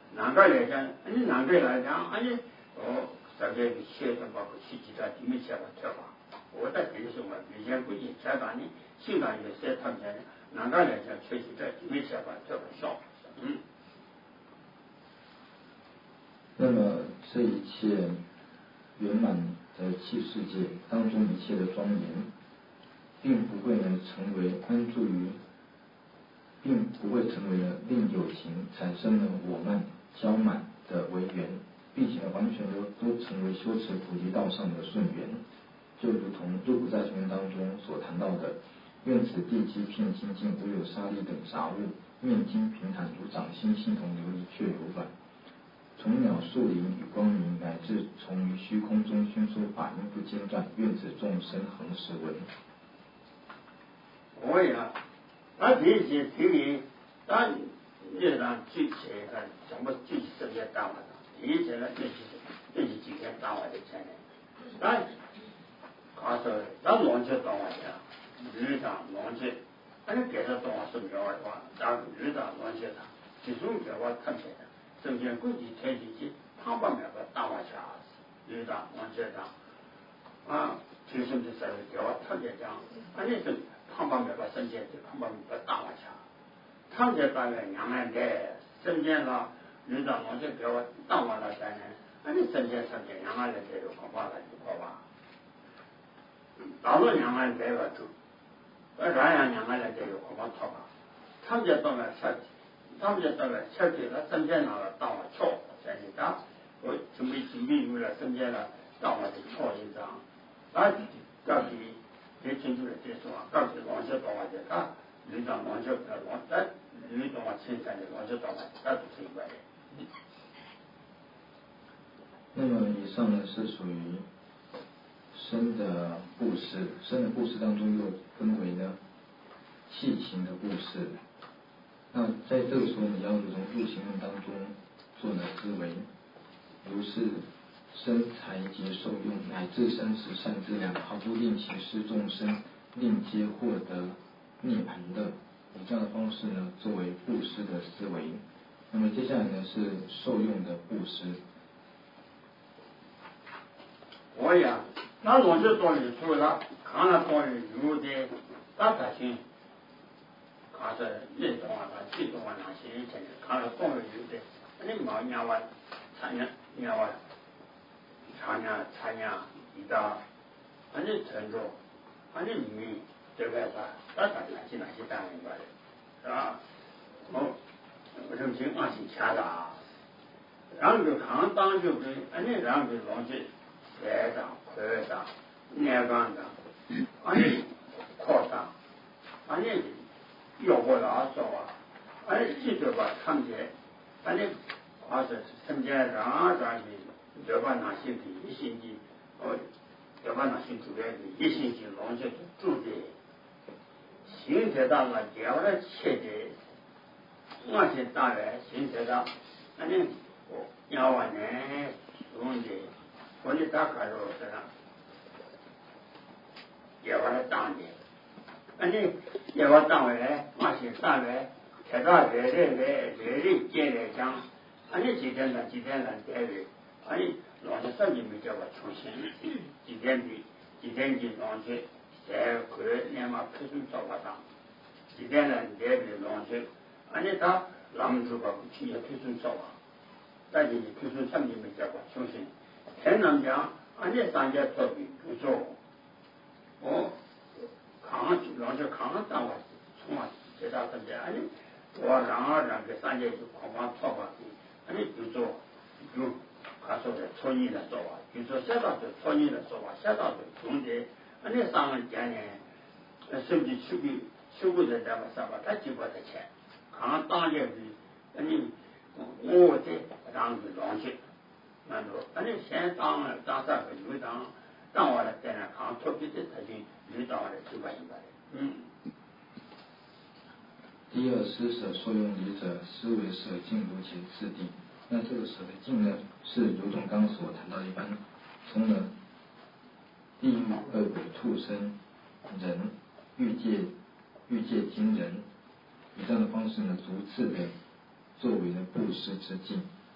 D: 哪个来讲，你哪个来讲，俺你哦，这个学生包括去其他地面去吧，跳吧。我在这里说嘛，以前估计家长呢，现在有些他们讲，哪个来讲，确实在地面去吧，跳个少，嗯。
C: 那么这一切圆满的七世界当中一切的庄严，并不会呢成为安住于，并不会成为呢令有情产生了我慢骄满的为缘，并且完全都都成为修持菩提道上的顺缘，就如同入不在经当中所谈到的，愿此地基片清净，无有沙砾等杂物，面经平坦如掌心，心同琉璃却如卵。从鸟树林与光明，乃至从于虚空中宣说法音不间断，愿此众生恒时闻。
D: 我呀，那这些这里，那日常具体的怎么具体这些单位的，以前呢这是这是几天单位的钱呢？那他说那农村单位的，日常农村，那你给他单位是苗的话，那日常农村的，其中给我特别的。首先，估计天气去旁边那个大瓦下，遇到往这上，啊，提升的时候给我特别讲，啊，那是旁边那个生前就旁边那个大瓦下，他这大概两万代，生前了遇到往这给我大瓦了三年，啊，你生前生前两万代就恐怕了就好吧，到了两万代了就，呃，然样两万代就恐怕好吧，他这到了下。他们就到了秋天了，生煎了，到了秋，在你家，我准备准备为了生煎了，到了就秋一张，啊，到底也清楚的结束啊，到底往下到了这个，遇到往下到往在遇到我青山的往下到了，那不是一个的。
C: 那么以上呢是属于身的布施，身的布施当中又分为呢气情的布施。那在这个时候，你要如从入行论当中做的思维，如是身财及受用，乃至生死善资粮，毫不令其施众生，令皆获得涅槃乐。以这样的方式呢，作为布施的思维。那么接下来呢是受用的布施。
D: 我呀，那我就到你说了，看了到你有的大百姓。他说运动啊，他运动啊，那些以前的，看了动物有的，你毛年哇，参加年哇，参加参加一到，反正成都，反正你对外啥，那当然是那些单位吧的，是吧？我我从今往起掐的啊，然后就看当就跟，反正然后就弄起台上、课上、年岗上，反正课上，反正。要我哪说啊？哎，记住吧，他们这，反正话是生前让让的，要把那些的一星期，哦，要把那些住的一星期弄些住的，现在到了第二个切的，我是大概现在到，反正我要完呢，用的，我的大概说是啦，要把它当的。反正也我单位来，我是单位，开到来来来来来接来讲，反正几天了几天了单位，反正老是上级没叫我出现，几天的几天的老是在可连嘛培训找我当，几天了单位老是，反正他他们就把去年培训找我，但是培训上级没叫我出现，天南讲，反正商家作品不做，我。看，老是看看单位，从啊其他东西，哎，我让啊让给三姐就恐怕错吧的，哎，就做，就他说的错你的说话，就说下到就错你的说话，下到就中间，哎，那上面讲呢，手机出去出过的这个啥吧，他就不得钱，看当家的，哎你我的让给东西，那都，哎你先当当啥个就当。当我的在那看特别的特性，遇到的就把一个的，嗯。
C: 第二施舍受用礼者，思为舍尽如前次第。那这个舍的尽呢，是如同刚刚所谈到一般，从了地狱、恶鬼、畜生、人、欲界、欲界经人，以这样的方式呢，逐次的作为呢布施之尽。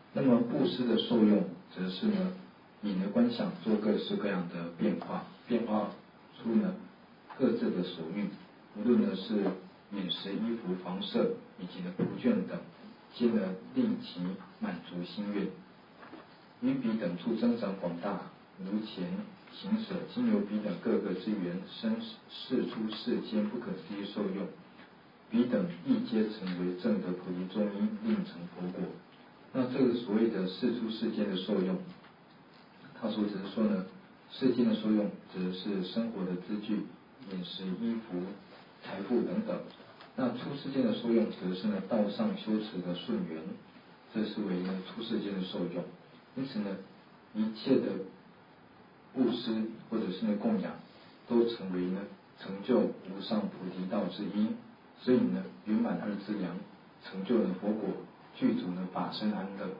C: 那么布施的受用，则是呢引了观想做各式各样的变化，变化出呢各自的所欲，无论呢是饮食、衣服、房舍以及呢仆眷等，皆呢令其满足心愿。于彼等处增长广大，如前行舍，经由彼等各个之缘生世出世间不可思议受用，彼等亦皆成为正得菩提中因，令成佛果。那这个所谓的世出世间的受用，他说只是说呢，世间的受用指的是生活的资具、饮食、衣服、财富等等。那出世间的受用指的是呢道上修持的顺缘，这是为呢出世间的受用。因此呢，一切的布施或者是呢供养，都成为呢成就无上菩提道之一。所以呢，圆满二资粮，成就了佛果，具足呢法身安乐。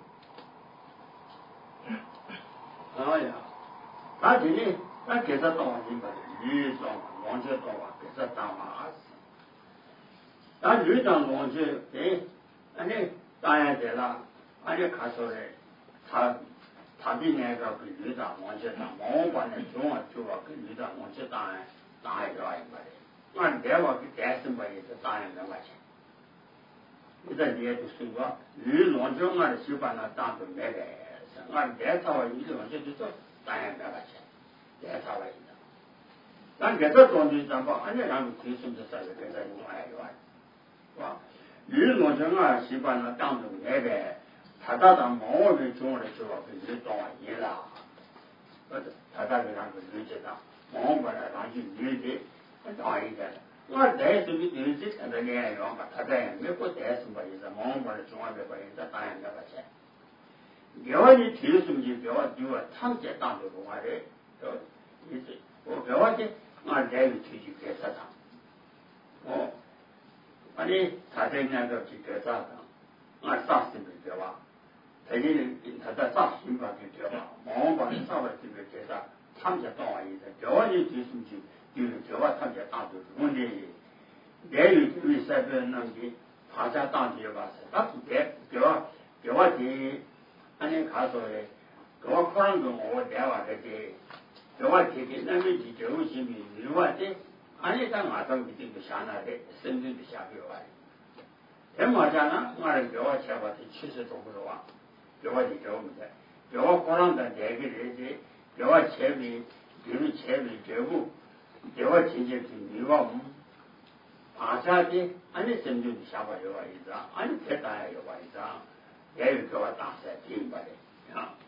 D: 哎呀，那今天那给他当人吧，女当王家当啊，给他当啊子。那女当王家，哎，那你当然对了，那你看出来，他他的那个跟女当王家当，王把那中啊就啊跟女当王家当然当然就一个的。那这话给单身吧也是当然两块钱。你在这都说过，女王家我的手把那当做买的。俺这套话一种就就做当然两块钱，这套话一种。咱给这装的咱把俺这两个推送的事给咱用来用，是吧？女王家俺手把那当做买的，他到咱毛病中的时候给女当一了，不是他到给咱个女的当，毛把那当去女的，那当一个。我带什么女的在那两样吧，他在美国带什么意思？毛把那中央这块意思当然两块钱。另外你提什么就另外就我堂姐当做我的，呃，意思我另外的俺来有推去给他当，哦，俺的他在那个去给他当，俺啥事没给我，他就他在啥事吧就给我，毛把你啥吧就给给他，堂姐当我意思，另外你提什么就就是给我堂姐当做我的，来有为啥个那个他家当姐吧是，他不给给我给我的。俺那看说的，给我可能跟我电话这些，给我提的那没几九几米，另外的，俺那在马上给这个下那的，深圳的下给我的，在马家呢，俺给我钱吧，得七十多个万，给我的给我们的，给我可能在这个日子，给我钱币，给我钱币给我，给我提前给你我们，马家的，俺那深圳的下吧有我一张，俺那铁单也有我一张。也有给我当时听过的啊。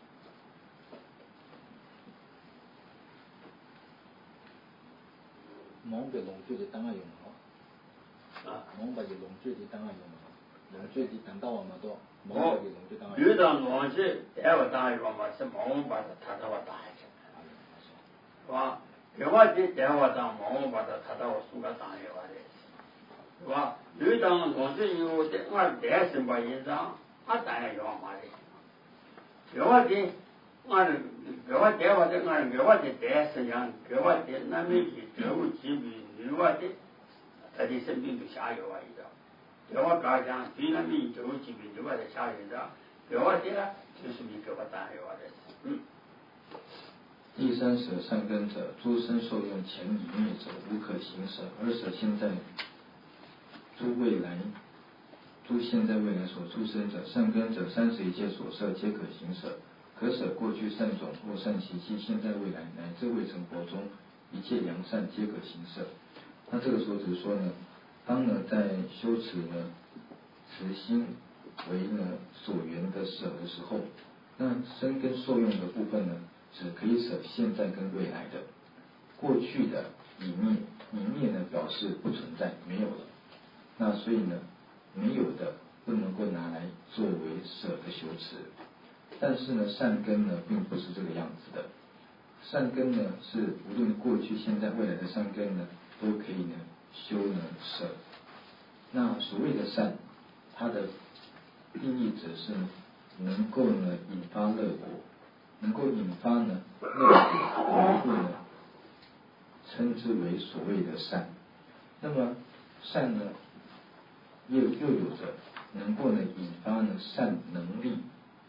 C: 毛白龙最的当然有毛，
D: 啊，
C: 毛白的龙最的当然有毛，龙最的当到我们多，毛白的龙最当然有。
D: 有的龙是带我当然有嘛，是毛把它他到我当下去，是吧？给我的带我当毛把它他到我送个当下的，是吧？有的龙是有的，我带什么意思啊？俺当然要嘛的，给我的，俺给我带我的，俺给我的带实际上给我的那没的给我几米，给我的，他的生命都下游啊一个，给我刚讲对那没给我几米，给我的下游的，给我的呢就是你给我当然要的，嗯。
C: 第三舍善根者，诸生受用前已灭者，无可行舍；而舍现在，诸未来。诸现在未来所出生者，善根者，三十一切所摄皆可行舍，可舍过去善种或善习气，现在未来乃至未成佛中，一切良善皆可行舍。那这个时候只是说呢，当呢在修持呢慈心为呢所缘的舍的时候，那生根受用的部分呢，只可以舍现在跟未来的，过去的已灭，已灭呢表示不存在，没有了。那所以呢，没有的不能够拿来作为舍的修持。但是呢，善根呢并不是这个样子的。善根呢是无论过去、现在、未来的善根呢，都可以呢修呢舍。那所谓的善，它的定义只是能够呢引发乐果，能够引发呢乐果，能够呢称之为所谓的善。那么善呢，又又有着能够呢引发呢善能力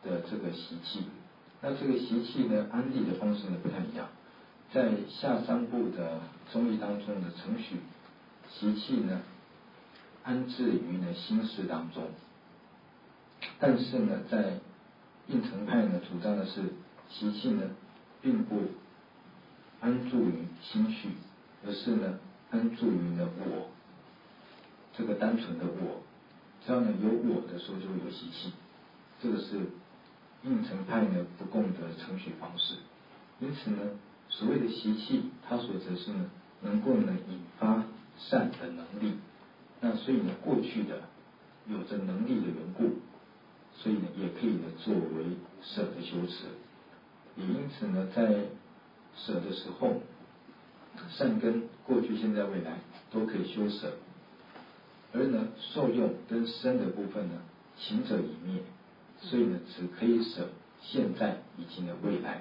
C: 的这个习气。那这个习气呢，安立的方式呢不太一样。在下三部的中义当中的程序，习气呢安置于呢心识当中，但是呢，在应成派呢主张的是习气呢并不安住于心绪，而是呢安住于呢我，这个单纯的我，只要呢有我的时候就会有习气，这个是应成派呢不共的程序方式。因此呢，所谓的习气，它所指是呢能够呢引发善的能力。那所以呢，过去的有着能力的缘故，所以呢也可以呢作为舍的修持。也因此呢，在舍的时候，善根过去、现在、未来都可以修舍，而呢受用跟身的部分呢，情者已灭，所以呢只可以舍现在以及呢未来。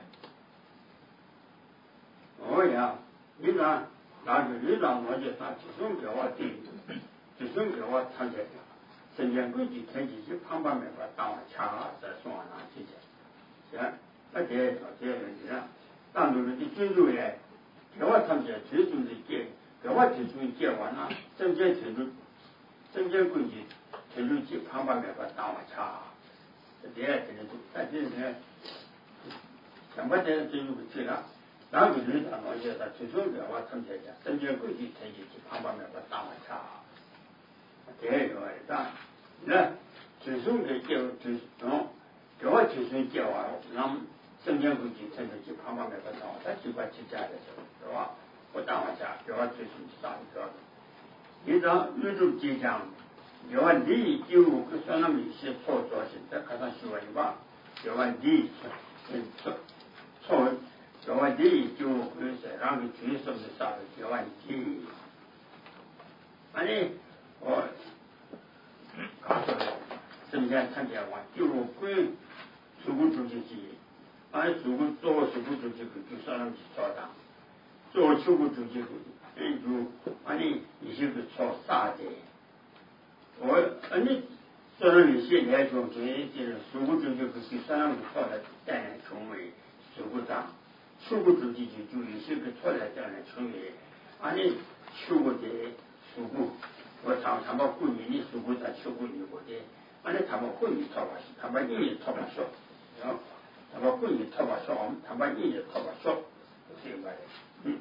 D: 哦呀，你看，那就你让我就他自从给我定，自从给我参加的，身边规矩天气是旁边那个当我掐在送我拿去去，行，那这条这问题啊，当初的军队也给我参加最终的结，给我最终结完了，证件程度，证件规矩程度去旁边那个当我掐，这这真的都，但是呢，想把这进入去了。然后就是让我觉得最终给我参加的，证件规矩天气去旁边那个当我掐，这个当，那最终的结最终给我最终结完，让证件规矩天气去旁边那个当我，他就把去家的时候，是吧？我当我掐，给我最终去上一个，你到宇宙吉祥，给我利益就可算那么一些错作性，再看上学问吧，给我利益错错。给我利益就会是让你举手的啥的给我利益，反正我告诉你，今天参加完就归出国主席级，俺出国做出国主席就算让你操当，做出国主席嗯就反正一些个操啥的，我俺你说让你现在说最近出国主席就算让你操的担任成为出国长。出国主席就有些个错来这样的成为，俺你出国的出国，我常他们过年的出国在出国旅游的，俺你他们会议讨吧，他们英语讨吧说，然后他们会议讨吧说，我们他们英语讨吧说，是这样的，嗯。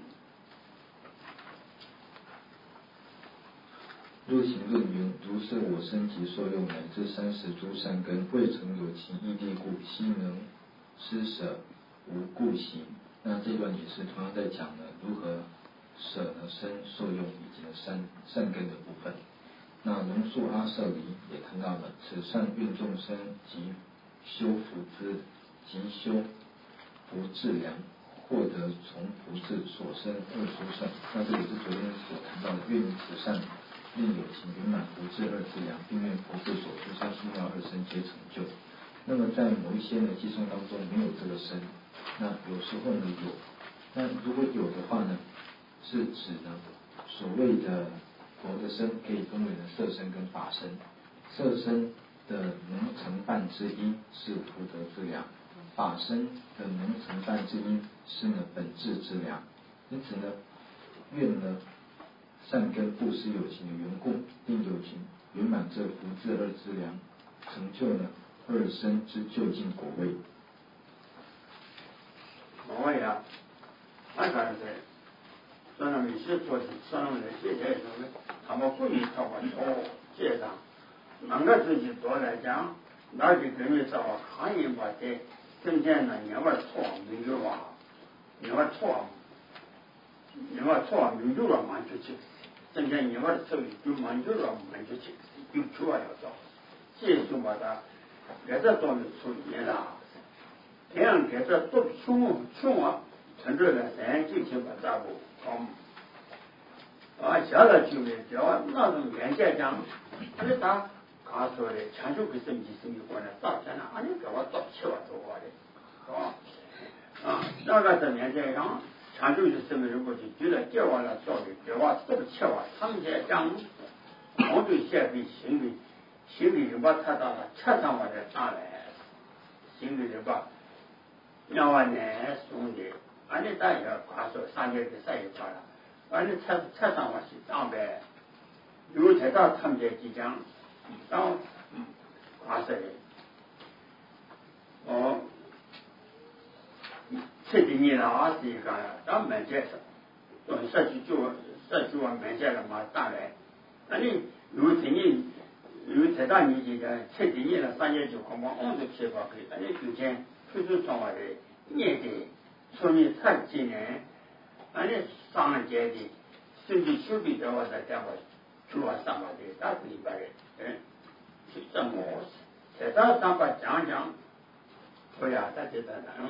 C: 入行论云：如是我身及受用乃至三十诸善根，未曾有其异地故，悉能施舍，无故行。那这段也是同样在讲呢，如何舍呢身受用以及呢善善根的部分。那龙树阿舍离也谈到了，此善运众生及修福资，及修福智良，获得从福智所生二殊胜。那这也是昨天所谈到的，愿以此善令有情圆满福智二资良，并愿福智所出三殊妙二身皆成就。那么在某一些呢寄送当中没有这个身，那有时候呢有，那如果有的话呢，是指呢所谓的佛的身可以分为呢色身跟法身。色身的能成办之一是福德之良，法身的能成办之一是呢本质之良。因此呢，愿呢善根布施有情的缘故，令有情圆满这福智二资良，成就呢二身之究竟果位。
D: 我呀，俺看是，说那么一些做的，说那么一些来说呢，他们会议他们说介绍，那个自己多来讲，那就跟你说行业吧的，今天呢你玩错民主了，你玩错，你玩错民主了满就去，今天你玩错就民主了满就去，就出来要做，这就把它，给他做的出现了。这样给他做穷穷啊，从这个三九七八大步，嗯，啊，下来就没叫那种原先讲，他的他他说的，全球给生计生意过来早钱了，俺你给我做七万多块的，是吧？啊，那个在原先讲，全球的生意如果就就来叫完了做的，给我做七万，他们在讲，我对现在心里心里就把他到了七上万的上来。 心里头吧，两万年兄弟，俺的大爷话说三节的赛一块了，俺的菜菜上我是当呗，有才到他们这即将，当嗯话说的，哦，这几年了二十一个，当门街上，从社区就社区往门街了嘛，大来，俺的有几年。有才大年纪的，七几年了，三年就恐怕俺都批发给，俺那之前推出上来的年的，说明才几年，俺那上了节的，甚至手臂的话在电话主要上班的，大是一般人，嗯，是这么才大上班讲讲，对呀，大家在那。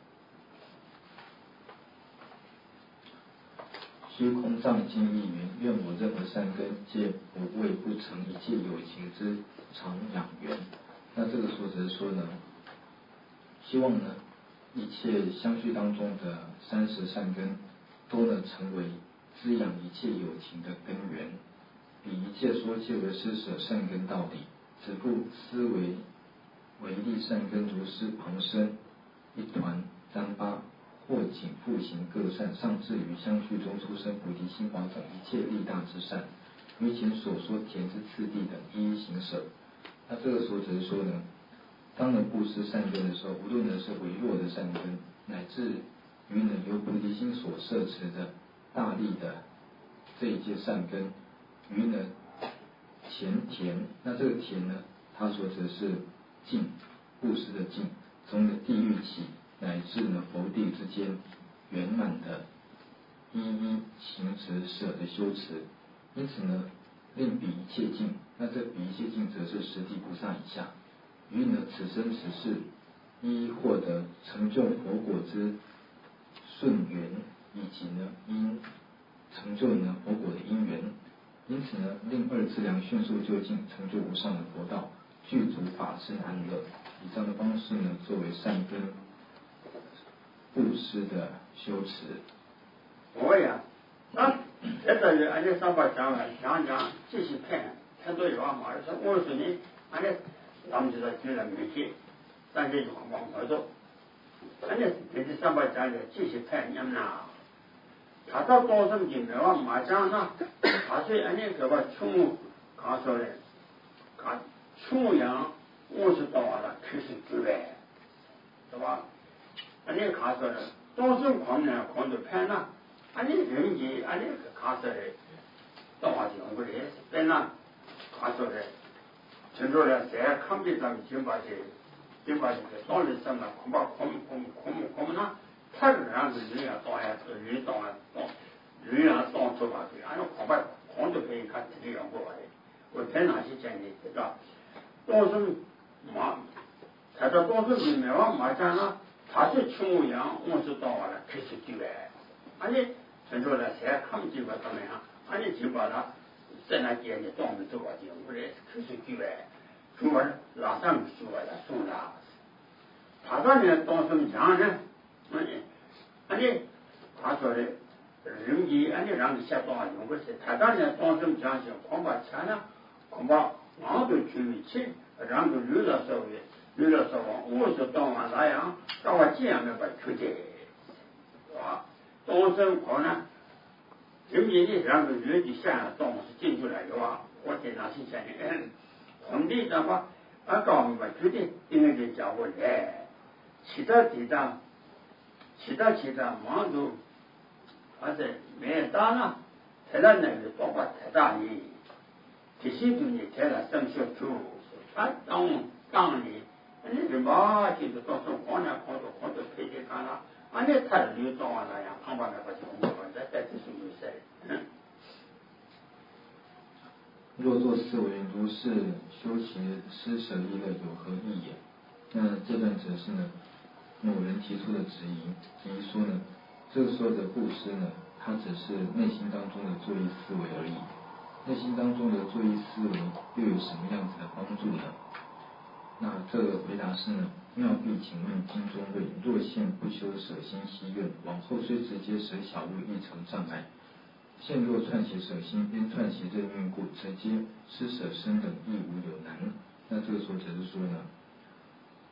C: 虚空藏经义云：愿我任何善根，皆不为不成一切有情之常养缘。那这个说则是说呢，希望呢，一切相续当中的三十善根，都能成为滋养一切有情的根源。比一切说皆为施舍善根道理，只不思维为利善根如是旁生一团糌粑。或仅复行各善，上至于相续中出生菩提心法等一切利大之善，于前所说田之次第等一一行舍。那这个时候只是说呢，当人布施善根的时候，无论呢是微弱的善根，乃至于呢由菩提心所摄持的大利的这一切善根，于呢前田，那这个田呢，他说的是净，布施的净，从的地狱起。乃至呢佛地之间圆满的一一行持舍的修持，因此呢令彼一切境，那这彼一切境则是十地菩萨以下，于呢此生此世一一获得成就佛果之顺缘，以及呢因成就呢佛果的因缘，因此呢令二资粮迅速就近成就无上的佛道，具足法身安乐。以上的方式呢作为善根布施的修持。
D: 我呀，那现在人俺家上班讲了，讲讲这些骗，很多有啊嘛，说我说你，俺家咱们就说居然没去，咱这就往回走，俺家这些上班讲的这些骗人呐，他到高升就没往马讲那，他说俺家这个穷，他说的，他穷人五十多万了，开始举呗，是吧？俺那卡说的，多数狂呢，狂就骗了。俺那人家，俺那个卡说的，到话讲过的，在那卡说的，听说了，在康比上就把这，就把这个道理上了，恐怕恐恐恐恐那，太个样子人呀，当呀，人当呀，当人呀当做吧的，俺那恐怕狂就可以看这个样过来的。我在哪些讲的，知道？多数马，他说多数人没往马讲了。他是穷人，我是到了开始举来，俺家听说了，谁看不起我怎么样？俺家就把他在那街里专门做个节目来开始举来，举完拉上去举完了送他。他当年当什么讲呢？俺家俺家他说的，人家俺家让你下多少用不是？他当年当什么讲是恐怕钱呢？恐怕俺都去不起，让个娱乐社会。娱乐说我是当晚那样，到我这样的把出的，是吧？当时可能，人家的两个月的下当时进出来的话，我在那些想的，红地的话，俺告诉我决定，因为这叫我来，其他地方，其他其他忙都，反正没大了，台南那个包括台大的，这些东西台南生小猪，他当当年。那人嘛，就是到时候光年光着光着配的干了，俺那他就当完那样，俺把那个情况，这这这是没事。嗯。
C: 若作思维，如是修其施舍利乐，有何益也？那这段则是呢，某人提出的质疑，质疑说呢，这个说的布施呢，它只是内心当中的作意思维而已。内心当中的作意思维又有什么样子的帮助呢？那这个回答是呢，妙必请问经中谓：若现不修舍心希愿，往后虽直接舍小物亦成障碍。现若串习舍心，边串习任运故，直接施舍身等亦无有难。那这个时候只是说呢，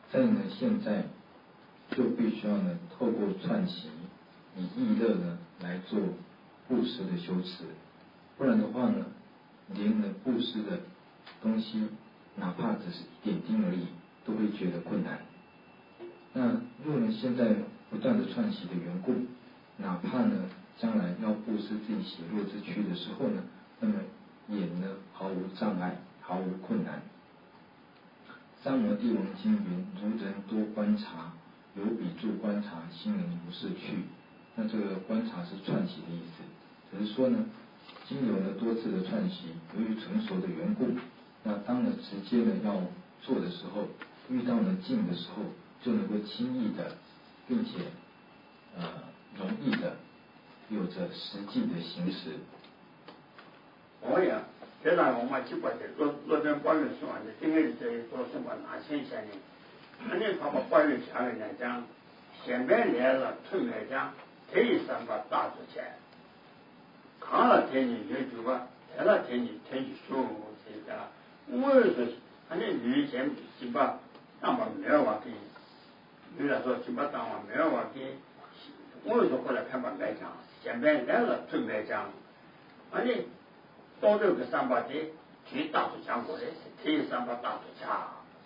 C: 在呢现在就必须要呢透过串习以意乐呢来做布施的修持，不然的话呢，连呢布施的东西，哪怕只是一点丁而已，都会觉得困难。那若呢现在不断的串习的缘故，哪怕呢将来要布施自己血肉之躯的时候呢，那么也呢毫无障碍，毫无困难。三摩地王经云：如人多观察，有比助观察，心人无事去。那这个观察是串习的意思，只是说呢，经由了多次的串习，由于成熟的缘故，那当呢直接呢要做的时候，遇到呢境的时候，就能够轻易的，并且呃容易的，有着实际的行持。
D: 我呀，现在我们几百的若若在八月说的，今天这做什么拿钱钱的？那你他们八月前面来讲，前面来了，后面讲，这一三把大之钱，看了天气也就吧，看了天气天气舒服这个，我说，反正以前几把当把没有话给，有人说几把当把没有话给，我说过来看把来讲，前面来了后面讲，反正。到这个三八的，去大出讲过的是天三八大出讲，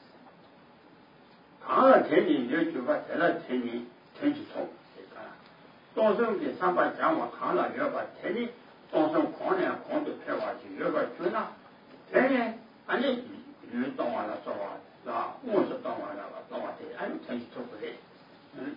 D: 看了天气也就把看了天气天气错，这个，到时候给三八讲我看了要把天气，到时候看呢看都拍下去，要把去了，天呢，俺这雨当完了说话，是吧？我是当完了了，当完的，俺天气错不的，嗯。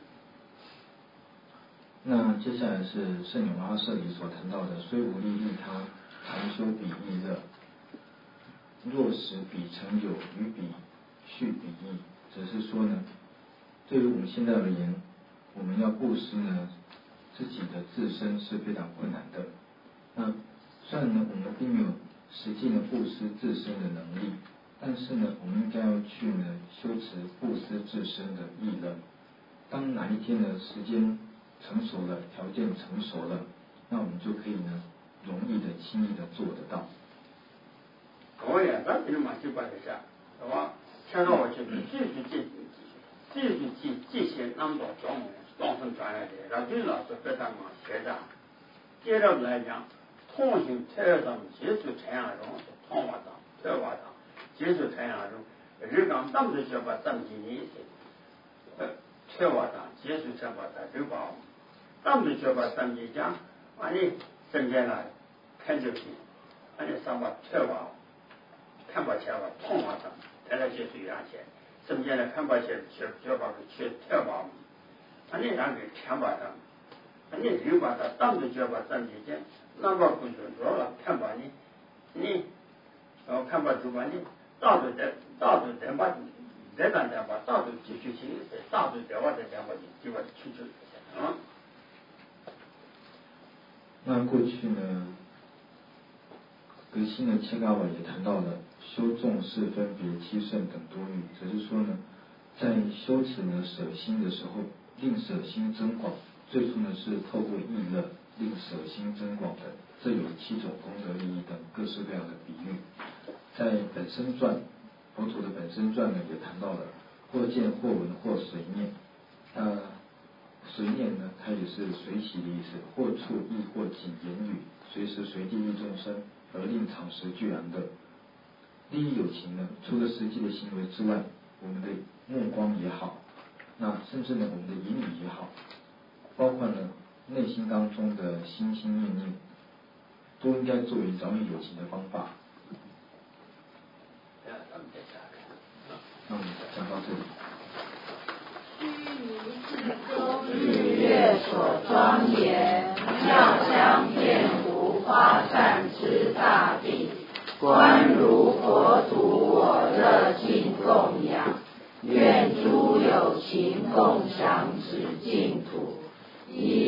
C: 那接下来是圣永阿舍里所谈到的，虽无力利他。常修比意乐，若使比成有，与比续比意。只是说呢，对于我们现在而言，我们要布施呢，自己的自身是非常困难的。那虽然呢，我们并没有实际的布施自身的能力，但是呢，我们应该要去呢修持布施自身的意乐。当哪一天呢，时间成熟了，条件成熟了，那我们就可以呢。容易的、轻易的做得到。
D: 我也那这么就把这些，是吧？看到我去继续继继续继继续那么多项目，当成专业的，然后对老师非常忙学的。接着来讲，通行特上接受太阳中是通话上、特话上，接受太阳中，日刚当时就把当今的呃特话上接受特话上就把，当时就把当今讲，完了增加了。看就行，俺这上把跳吧，看把钱吧，痛话上，再来就是一样钱，中间的看把钱去跳吧去跳吧，俺这两个看把上，俺这六把的当着就把挣几钱，那把不准多了看把你，你，然后看把主把你，到处在到处在把，在那在把到处继续行，到处在我在讲把就把去去，嗯。
C: 那过去呢？格西呢，切嘎瓦也谈到了修众是分别七圣等多欲，只是说呢，在修持呢舍心的时候，令舍心增广，最初呢是透过意乐令舍心增广的，这有七种功德利益等各式各样的比喻。在本身传，佛陀的本身传呢也谈到了，或见或闻或随念，呃，随念呢它也是随喜的意思，或触意或仅言语，随时随地益众生。而令常时俱然的利益有情呢，除了实际的行为之外，我们的目光也好，那甚至呢我们的言语也好，包括呢内心当中的心心念念，都应该作为饶益有情的方法。那我们讲到这
A: 里。日月所庄严，妙香遍无花善之大地，观如佛土我热尽供养，愿诸有情共享此净土。一